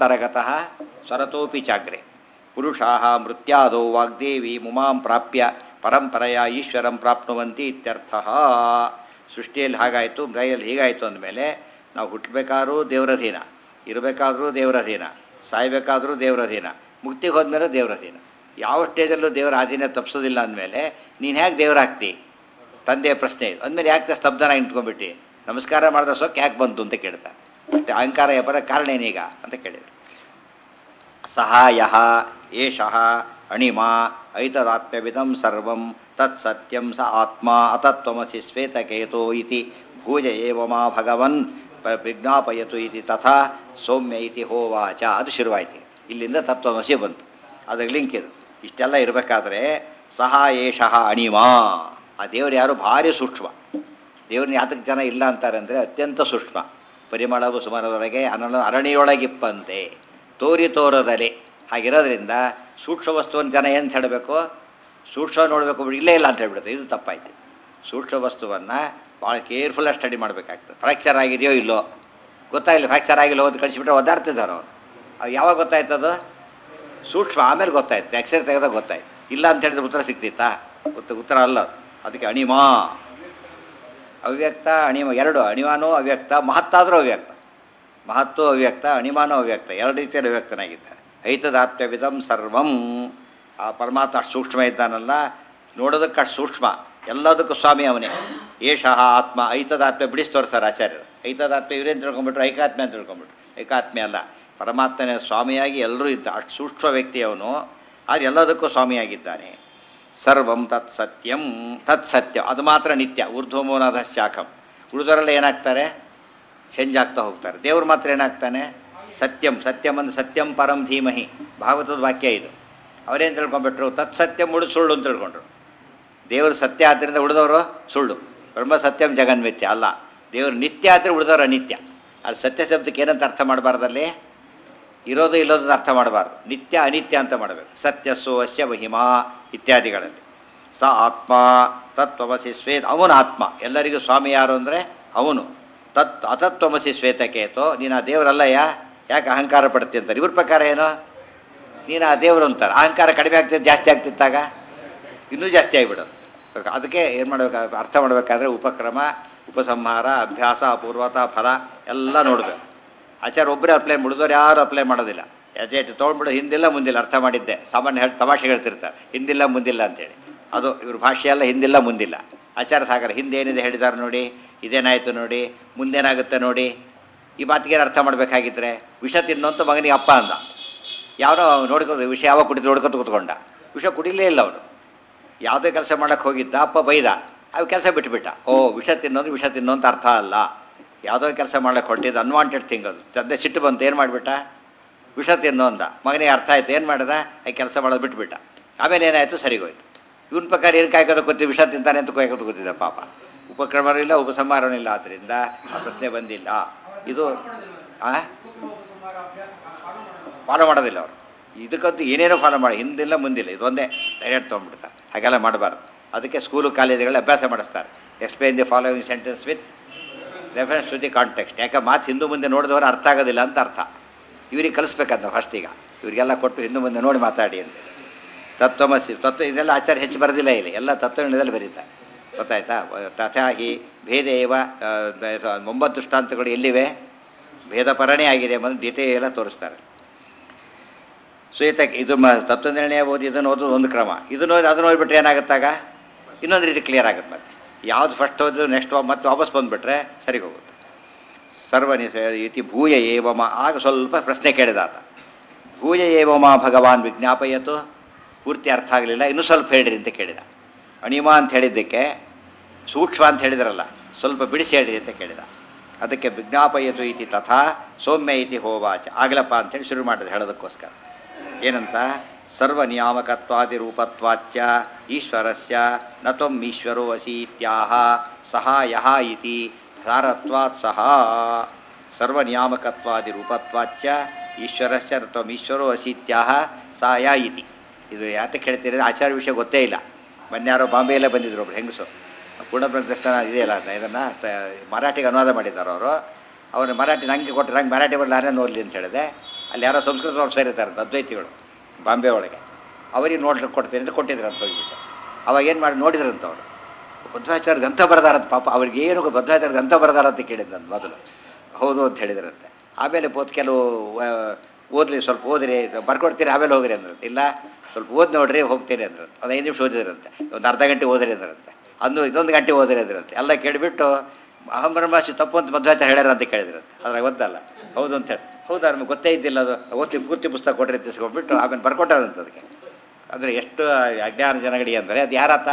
ಭುಜಾಂತರಗತಃ ಸ್ವರತೋಪಿ ಚಾಗ್ರೆ. ಪುರುಷಾ ಮೃತ್ಯಾದೋ ವಾಗ್ದೇವಿ ಮುಮಾಂ ಪ್ರಾಪ್ಯ ಪರಂಪರೆಯ ಈಶ್ವರಂ ಪ್ರಾಪ್ನುವಂತಿ ಇತ್ಯರ್ಥ. ಸೃಷ್ಟಿಯಲ್ಲಿ ಹಾಗಾಯಿತು, ದಯಲ್ಲಿ ಹೀಗಾಯಿತು ಅಂದಮೇಲೆ ನಾವು ಹುಟ್ಟಬೇಕಾದ್ರೂ ದೇವರಧೀನ, ಇರಬೇಕಾದ್ರೂ ದೇವರಧೀನ, ಸಾಯಬೇಕಾದ್ರೂ ದೇವರಧೀನ, ಮುಕ್ತಿಗೆ ಹೋದ್ಮೇಲೆ ದೇವರಧೀನ. ಯಾವ ಸ್ಟೇಜಲ್ಲೂ ದೇವರ ಅಧೀನ ತಪ್ಪಿಸೋದಿಲ್ಲ ಅಂದಮೇಲೆ ನೀನು ಹೇಗೆ ದೇವರಾಗ್ತಿ? ತಂದೆಯ ಪ್ರಶ್ನೆ ಇದು. ಅಂದಮೇಲೆ ಯಾಕೆ ಸ್ತಬ್ಧನ ನಿಂತ್ಕೊಂಡ್ಬಿಟ್ಟು ನಮಸ್ಕಾರ ಮಾಡಿದ ಸೊಕ್ಕೆ ಯಾಕೆ ಬಂತು ಅಂತ ಕೇಳ್ತಾರೆ. ಅಷ್ಟೇ ಅಹಂಕಾರ ಬರೋ ಕಾರಣ ಏನೀಗ ಅಂತ ಕೇಳಿದರು. ಸಹಾಯ ಏಷಃ ಅಣಿಮ ಐತದಾತ್ಮ್ಯವಿದಂ ಸರ್ವಂ ತತ್ ಸತ್ಯಂ ಸ ಆತ್ಮ ಅತತ್ವಮಸಿ ಶ್ವೇತಕೇತೋ ಇತಿ ಭೂಜ ಏವ ಮಾ ಭಗವನ್ ವಿಜ್ಞಾಪಯತು ಇತಿ ತಥಾ ಸೌಮ್ಯ ಇತಿ ಹೋವಾಚ. ಅದು ಶುರುವಾಯಿತು. ಇಲ್ಲಿಂದ ತತ್ವಮಸಿ ಬಂತು. ಅದಕ್ಕೆ ಲಿಂಕ್ ಇದು. ಇಷ್ಟೆಲ್ಲ ಇರಬೇಕಾದ್ರೆ ಸಹ ಏಷಃ ಅಣಿಮ, ಆ ದೇವರು ಯಾರು ಭಾರಿ ಸೂಕ್ಷ್ಮ. ದೇವ್ರನ್ನ ಯಾತಕ್ಕೆ ಜನ ಇಲ್ಲ ಅಂತಾರೆ ಅಂದರೆ ಅತ್ಯಂತ ಸೂಕ್ಷ್ಮ. ಪರಿಮಳವು ಸುಮಾರವರೆಗೆ ಅರಣಿಯೊಳಗಿಪ್ಪಂತೆ ತೋರಿ ತೋರದಲೆ. ಹಾಗಿರೋದ್ರಿಂದ ಸೂಕ್ಷ್ಮ ವಸ್ತುವನ್ನು ಜನ ಏನು ಹೇಳಬೇಕು? ಸೂಕ್ಷ್ಮ ನೋಡಬೇಕು, ಇಲ್ಲೇ ಇಲ್ಲ ಅಂತ ಹೇಳ್ಬಿಡುತ್ತೆ. ಇದು ತಪ್ಪಾಯ್ತು. ಸೂಕ್ಷ್ಮ ವಸ್ತುವನ್ನು ಭಾಳ ಕೇರ್ಫುಲ್ಲಾಗಿ ಸ್ಟಡಿ ಮಾಡಬೇಕಾಗ್ತದೆ. ಫ್ರ್ಯಾಕ್ಚರ್ ಆಗಿದೆಯೋ ಇಲ್ಲೋ ಗೊತ್ತಾಗಿಲ್ಲ. ಫ್ರ್ಯಾಕ್ಚರ್ ಆಗಿಲ್ಲ ಹೋದ್ ಕಳಿಸಿಬಿಟ್ರೆ ಒದ್ದಾಡ್ತಿದ್ದಾರೆ ಅವನು. ಅವು ಯಾವಾಗ ಗೊತ್ತಾಯ್ತದು? ಸೂಕ್ಷ್ಮ ಆಮೇಲೆ ಗೊತ್ತಾಯ್ತು. ಎಕ್ಸ್ರೇ ತೆಗೆದಾಗ ಗೊತ್ತಾಯ್ತು. ಇಲ್ಲ ಅಂತ ಹೇಳಿದ್ರೆ ಉತ್ತರ ಸಿಗ್ತಿತ್ತಾ? ಉತ್ತರ ಅಲ್ಲ. ಅದಕ್ಕೆ ಅಣಿಮ ಅವ್ಯಕ್ತ, ಅಣಿಮ ಎರಡು. ಅಣಿಮಾನೂ ಅವ್ಯಕ್ತ, ಮಹತ್ತಾದರೂ ಅವ್ಯಕ್ತ. ಮಹತ್ತೂ ಅವ್ಯಕ್ತ, ಅಣಿಮಾನೂ ಅವ್ಯಕ್ತ. ಎರಡು ರೀತಿಯಲ್ಲಿ ಅವ್ಯಕ್ತನಾಗಿದ್ದಾರೆ. ಐತದಾತ್ಮ್ಯವಿದಂ ಸರ್ವಂ. ಆ ಪರಮಾತ್ಮ ಅಷ್ಟು ಸೂಕ್ಷ್ಮ ಇದ್ದಾನಲ್ಲ, ನೋಡೋದಕ್ಕೆ ಅಷ್ಟು ಸೂಕ್ಷ್ಮ, ಎಲ್ಲದಕ್ಕೂ ಸ್ವಾಮಿ ಅವನೇ. ಏಷಃ ಆತ್ಮ. ಐತದಾತ್ಮ್ಯ ಬಿಡಿಸಿ ತೋರಿಸ್ತಾರೆ ಆಚಾರ್ಯರು. ಐತದಾತ್ಮ್ಯ ಇವರೇನು ತಿಳ್ಕೊಂಬಿಟ್ರು? ಐಕಾತ್ಮ್ಯ ಅಂತ ತಿಳ್ಕೊಂಬಿಟ್ರು. ಏಕಾತ್ಮ್ಯ ಅಲ್ಲ, ಪರಮಾತ್ಮನ ಸ್ವಾಮಿಯಾಗಿ ಎಲ್ಲರೂ ಇದ್ದ. ಅಷ್ಟು ಸೂಕ್ಷ್ಮ ವ್ಯಕ್ತಿ ಅವನು. ಅದು ಎಲ್ಲದಕ್ಕೂ ಸ್ವಾಮಿಯಾಗಿದ್ದಾನೆ. ಸರ್ವಂ ತತ್ ಸತ್ಯಂ. ತತ್ ಸತ್ಯ ಅದು ಮಾತ್ರ ನಿತ್ಯ. ಊರ್ಧ್ವಮೂನಾಥ ಶಾಖಂ. ಉಳಿದವರೆಲ್ಲ ಏನಾಗ್ತಾರೆ? ಚೇಂಜ್ ಆಗ್ತಾ ಹೋಗ್ತಾರೆ. ದೇವ್ರು ಮಾತ್ರ ಏನಾಗ್ತಾನೆ? ಸತ್ಯಂ. ಸತ್ಯಂ ಅಂದ್ರೆ ಸತ್ಯಂ ಪರಂ ಧೀಮಹಿ, ಭಾಗವತದ ವಾಕ್ಯ ಇದು. ಅವರೇನು ತಿಳ್ಕೊಂಡ್ಬಿಟ್ರು? ತತ್ ಸತ್ಯಂ ಉಳಿದು ಸುಳ್ಳು ಅಂತ ತಿಳ್ಕೊಂಡ್ರು. ದೇವರು ಸತ್ಯ ಆದ್ದರಿಂದ ಉಳಿದವರು ಸುಳ್ಳು. ಬ್ರಹ್ಮ ಸತ್ಯಂ ಜಗನ್ಮಿತ್ಯ ಅಲ್ಲ. ದೇವರು ನಿತ್ಯ ಆದರೆ ಉಳಿದವರು ಅನಿತ್ಯ. ಅದು ಸತ್ಯ ಶಬ್ದಕ್ಕೆ ಏನಂತ ಅರ್ಥ ಮಾಡಬಾರ್ದಲ್ಲಿ? ಇರೋದು ಇಲ್ಲೋದನ್ನು ಅರ್ಥ ಮಾಡಬಾರ್ದು. ನಿತ್ಯ ಅನಿತ್ಯ ಅಂತ ಮಾಡಬೇಕು. ಸತ್ಯಸ್ಸು ಅಸ್ಯ ಮಹಿಮಾ ಇತ್ಯಾದಿಗಳಲ್ಲಿ. ಸ ಆತ್ಮ ತತ್ವಮಸಿ ಶ್ವೇತ. ಅವನು ಆತ್ಮ. ಎಲ್ಲರಿಗೂ ಸ್ವಾಮಿ ಯಾರು ಅಂದರೆ ಅವನು. ಅತತ್ವಮಸಿ ಶ್ವೇತಕೇತೋ. ನೀನು ಆ ದೇವರಲ್ಲಯ್ಯ, ಯಾಕೆ ಅಹಂಕಾರ ಪಡ್ತಿ ಅಂತಾರೆ. ಇವ್ರ ಪ್ರಕಾರ ಏನು? ನೀನು ಆ ದೇವರು ಅಂತಾರೆ. ಅಹಂಕಾರ ಕಡಿಮೆ ಆಗ್ತಿತ್ತು, ಜಾಸ್ತಿ ಆಗ್ತಿತ್ತಾಗ ಇನ್ನೂ ಜಾಸ್ತಿ ಆಗಿಬಿಡೋದು. ಅದಕ್ಕೆ ಏನು ಮಾಡಬೇಕು? ಅರ್ಥ ಮಾಡಬೇಕಾದ್ರೆ ಉಪಕ್ರಮ, ಉಪಸಂಹಾರ, ಅಭ್ಯಾಸ, ಅಪೂರ್ವತ, ಫಲ ಎಲ್ಲ ನೋಡಬೇಕು. ಆಚಾರ್ಯ ಒಬ್ಬರೇ ಅಪ್ಲೈ ಮಾಡಿದವ್ರು ಯಾರು ಅಪ್ಲೈ ಮಾಡೋದಿಲ್ಲ. ಎಜೆಟ್ ತೊಗೊಂಡ್ಬಿಡು, ಹಿಂದಿಲ್ಲ ಮುಂದಿಲ್ಲ. ಅರ್ಥ ಮಾಡಿದ್ದೆ ಸಾಮಾನ್ಯ ತಮಾಷೆ ಹೇಳ್ತಿರ್ತಾರೆ, ಹಿಂದಿಲ್ಲ ಮುಂದಿಲ್ಲ ಅಂತೇಳಿ. ಅದು ಇವ್ರ ಭಾಷೆ ಎಲ್ಲ ಹಿಂದಿಲ್ಲ ಮುಂದಿಲ್ಲ. ಆಚಾರ್ಯ ಹಾಗಾರೆ ಹಿಂದೇನಿದೆ ಹೇಳಿದ್ದಾರೆ ನೋಡಿ, ಇದೇನಾಯಿತು ನೋಡಿ, ಮುಂದೇನಾಗುತ್ತೆ ನೋಡಿ. ಈ ಮಾತಿಗೆ ಅರ್ಥ ಮಾಡಬೇಕಾಗಿದ್ರೆ ವಿಷ ತಿನ್ನೋಂತ ಮಗನಿಗೆ ಅಪ್ಪ ಅಂದ. ಯಾವನೋ ನೋಡ್ಕೊಂಡು ವಿಷ ಯಾವಾಗ ಕುಡಿದು ನೋಡ್ಕೊತ ಕೂತ್ಕೊಂಡ. ವಿಷ ಕುಡಿಲೇ ಇಲ್ಲ ಅವನು. ಯಾವುದೇ ಕೆಲಸ ಮಾಡೋಕ್ಕೆ ಹೋಗಿದ್ದ, ಅಪ್ಪ ಬೈದ, ಅವು ಕೆಲಸ ಬಿಟ್ಟುಬಿಟ್ಟ. ಓ ವಿಷ ತಿನ್ನೋದು ವಿಷ ತಿನ್ನೋಂತ ಅರ್ಥ ಅಲ್ಲ. ಯಾವುದೋ ಕೆಲಸ ಮಾಡ್ಲಿಕ್ಕೆ ಹೊಟ್ಟಿದ್ದು ಅನ್ವಾಂಟೆಡ್ ಥಿಂಗ್ ಅದು. ತಂದೆ ಸಿಟ್ಟು ಬಂತು, ಏನು ಮಾಡಿಬಿಟ್ಟ? ವಿಷ ತಿನ್ನೋ ಅಂದ. ಮಗನಿಗೆ ಅರ್ಥ ಆಯಿತು, ಏನು ಮಾಡಿದ? ಆ ಕೆಲಸ ಮಾಡೋದು ಬಿಟ್ಬಿಟ್ಟ. ಆಮೇಲೆ ಏನಾಯಿತು? ಸರಿಗೋಯ್ತು. ಇವನ ಪ್ರಕಾರ ಏನು ಕಾಯ್ಕೋದು ಗೊತ್ತಿ? ವಿಷ ತಿಂತಾನೆ ಅಂತ ಕಾಯ್ಕೋದು ಗೊತ್ತಿದ್ದ ಪಾಪ. ಉಪಕ್ರಮನೂ ಇಲ್ಲ, ಉಪಸಂಹಾರನೂ ಇಲ್ಲ. ಆದ್ದರಿಂದ ಆ ಪ್ರಶ್ನೆ ಬಂದಿಲ್ಲ. ಇದು ಫಾಲೋ ಮಾಡೋದಿಲ್ಲ ಅವರು. ಇದಕ್ಕಂತೂ ಏನೇನೋ ಫಾಲೋ ಮಾಡಿ, ಹಿಂದಿಲ್ಲ ಮುಂದಿಲ್ಲ, ಇದೊಂದೇ ಡೈರೆಕ್ಟ್ ತೊಗೊಂಡ್ಬಿಡ್ತಾರೆ. ಹಾಗೆಲ್ಲ ಮಾಡಬಾರ್ದು. ಅದಕ್ಕೆ ಸ್ಕೂಲು ಕಾಲೇಜುಗಳಲ್ಲಿ ಅಭ್ಯಾಸ ಮಾಡಿಸ್ತಾರೆ. Explain the following sentence with reference to the context. ಯಾಕೆ ಮಾತು ಹಿಂದೂ ಮುಂದೆ ನೋಡಿದವರು ಅರ್ಥ ಆಗೋದಿಲ್ಲ ಅಂತ ಅರ್ಥ. ಇವ್ರಿಗೆ ಕಲಿಸ್ಬೇಕಂತ ಫಸ್ಟ್. ಈಗ ಇವರಿಗೆಲ್ಲ ಕೊಟ್ಟು ಹಿಂದೂ ಮುಂದೆ ನೋಡಿ ಮಾತಾಡಿ ಅಂತ. ತತ್ವಮಸಿ ತತ್ವ ಇದೆಲ್ಲ ಆಚಾರ್ಯ ಹೆಚ್ಚು ಬರೋದಿಲ್ಲ ಇಲ್ಲಿ, ಎಲ್ಲ ತತ್ವದಲ್ಲಿ ಬರೀತಾರೆ. ಗೊತ್ತಾಯ್ತಾ? ತಥಾಹಿ ಭೇದೇವ 9 ದೃಷ್ಟಾಂತಗಳು ಎಲ್ಲಿವೆ? ಭೇದಪರಣೆ ಆಗಿದೆ ಮತ್ತು ಡಿಟೇಲ್ ಎಲ್ಲ ತೋರಿಸ್ತಾರೆ. ಶ್ವೇತಕ್ಕೆ ಇದು ತತ್ವನಿರ್ಣಯ ಓದಿ ಇದನ್ನು ಓದೋದು ಒಂದು ಕ್ರಮ. ಇದನ್ನು ಓದಿ ಅದನ್ನು ಓದ್ಬಿಟ್ರೆ ಏನಾಗುತ್ತಾಗ ಇನ್ನೊಂದು ರೀತಿ ಕ್ಲಿಯರ್ ಆಗುತ್ತೆ. ಮತ್ತೆ ಯಾವುದು ಫಸ್ಟ್ ಓದಿದ್ರು ನೆಕ್ಸ್ಟ್ ಮತ್ತೆ ವಾಪಸ್ ಬಂದುಬಿಟ್ರೆ ಸರಿಗೆ ಹೋಗುತ್ತೆ. ಸರ್ವನಿ ಇತಿ ಭೂಯ ಏವಮ. ಆಗ ಸ್ವಲ್ಪ ಪ್ರಶ್ನೆ ಕೇಳಿದ ಆತ. ಭೂಯ ಏವಮ ಭಗವಾನ್ ವಿಜ್ಞಾಪಯತು. ಪೂರ್ತಿ ಅರ್ಥ ಆಗಲಿಲ್ಲ, ಇನ್ನೂ ಸ್ವಲ್ಪ ಹೇಳ್ರಿ ಅಂತ ಕೇಳಿದ. ಅಣಿಮ ಅಂತ ಹೇಳಿದ್ದಕ್ಕೆ ಸೂಕ್ಷ್ಮ ಅಂತ ಹೇಳಿದ್ರಲ್ಲ, ಸ್ವಲ್ಪ ಬಿಡಿಸಿ ಹೇಳ್ರಿ ಅಂತ ಕೇಳಿದ. ಅದಕ್ಕೆ ವಿಜ್ಞಾಪಯತು ಇತಿ ತಥಾ ಸೌಮ್ಯ ಇತಿ ಹೋವಾಚ. ಆಗಲಪ್ಪ ಅಂತೇಳಿ ಶುರು ಮಾಡಿದ್ರು ಹೇಳೋದಕ್ಕೋಸ್ಕರ. ಏನಂತ? ಸರ್ವನಿಯಾಮಕತ್ವಾದಿ ರೂಪತ್ವಾಚ್ಯ ಈಶ್ವರಸ್ಯ ನ ತ್ವಂ ಈಶ್ವರೋ ಅಸಿ ಇತ್ಯಾಹ ಸಹ ಯಹ ಇತಿ ಸಾರತ್ವಾತ್ ಸಹ. ಸರ್ವನಿಯಾಮಕತ್ವಾದಿ ರೂಪತ್ವಾಚ್ಯ ಈಶ್ವರಸ್ಯ ನ ತ್ವಂ ಈಶ್ವರೋ ಅಸಿ ಇತ್ಯಾಹ ಸಹ ಯ ಇತಿ. ಇದು ಯಾತಕ್ಕೆ ಹೇಳ್ತೀರಿ? ಆಚಾರ್ಯ ವಿಷಯ ಗೊತ್ತೇ ಇಲ್ಲ. ಮೊನ್ನೆ ಯಾರೋ ಬಾಂಬೆಯಲ್ಲೇ ಬಂದಿದ್ರು ಒಬ್ರು ಹೆಂಗಸು. ಪೂರ್ಣಬ್ರಹ್ಮಸ್ಥಾನ ಇದೆಯಲ್ಲ, ಇದನ್ನು ಮರಾಠಿಗೆ ಅನುವಾದ ಮಾಡಿದ್ದಾರೆ ಅವರು. ಅವನು ಮರಾಠಿ ನಂಗೆ ಕೊಟ್ಟರೆ ನಂಗೆ ಮರಾಠಿ ಬರಲಾರೆ ನೋಡಲಿ ಅಂತ ಹೇಳಿದೆ. ಅಲ್ಲಿ ಯಾರೋ ಸಂಸ್ಕೃತ ಅವ್ರು ಸೇರಿದ್ದಾರೆ ಅದ್ವೈತಿಗಳು ಬಾಂಬೆ ಒಳಗೆ. ಅವರಿಗೆ ನೋಡ್ಲಿಕ್ಕೆ ಕೊಡ್ತೀನಿ ಅಂತ ಕೊಟ್ಟಿದ್ರು ಅಂತ ಹೋಗಿಬಿಟ್ಟು. ಅವಾಗ ಏನು ಮಾಡಿ ನೋಡಿದ್ರಂತ ಅವರು ಮಧ್ವಾಚಾರ್ಯ ಗ್ರಂಥ ಬರೆದಾರಂತ ಪಾಪ ಅವ್ರಿಗೆ ಏನು ಮಧ್ವಾಚಾರ್ಯ ಗ್ರಂಥ ಬರೆದಾರಂತ ಕೇಳಿದ್ನಂತ ಮೊದಲು. ಹೌದು ಅಂತ ಹೇಳಿದ್ರಂತೆ. ಆಮೇಲೆ ಕೆಲವು ಓದಲಿ ಸ್ವಲ್ಪ ಓದ್ರಿ ಬರ್ಕೊಡ್ತೀರಿ ಆಮೇಲೆ ಹೋಗ್ರಿ ಅಂದ್ರಂತೆ. ಇಲ್ಲ ಸ್ವಲ್ಪ ಓದಿ ನೋಡ್ರಿ ಹೋಗ್ತೀನಿ ಅಂದ್ರಂತೆ. ಒಂದು 5 ನಿಮಿಷ ಓದಿದ್ರಂತೆ, ಒಂದು ಅರ್ಧ ಗಂಟೆ ಓದ್ರಿ ಅಂದ್ರಂತೆ, ಇನ್ನೊಂದು ಗಂಟೆ ಓದ್ರಿ ಅಂದ್ರಂತೆ. ಎಲ್ಲ ಕೇಳಿಬಿಟ್ಟು ಅಹಂ ಬ್ರಹ್ಮಾಸ್ಮಿ ತಪ್ಪು ಅಂತ ಮಧ್ವಾಚಾರ್ಯ ಹೇಳ್ಯಾರ ಅಂತ ಕೇಳಿದ್ರಂತೆ. ಅದ್ರಾಗ ಗೊತ್ತಲ್ಲ ಹೌದು ಅಂತ ಹೇಳಿ. ಹೌದಾ ನಮಗೆ ಗೊತ್ತೇ ಇದ್ದಿಲ್ಲ ಅದು, ಪೂರ್ತಿ ಪುಸ್ತಕ ಕೊಟ್ಟರೆ ತಿಸ್ಕೊಂಡ್ಬಿಟ್ಟು ಆಮೇಲೆ ಬರ್ಕೊಟ್ಟಾರಂತ ಅದಕ್ಕೆ. ಅಂದರೆ ಎಷ್ಟು ಅಜ್ಞಾನ ಜನಗಡಿ ಅಂದರೆ ಅದು ಯಾರಾತ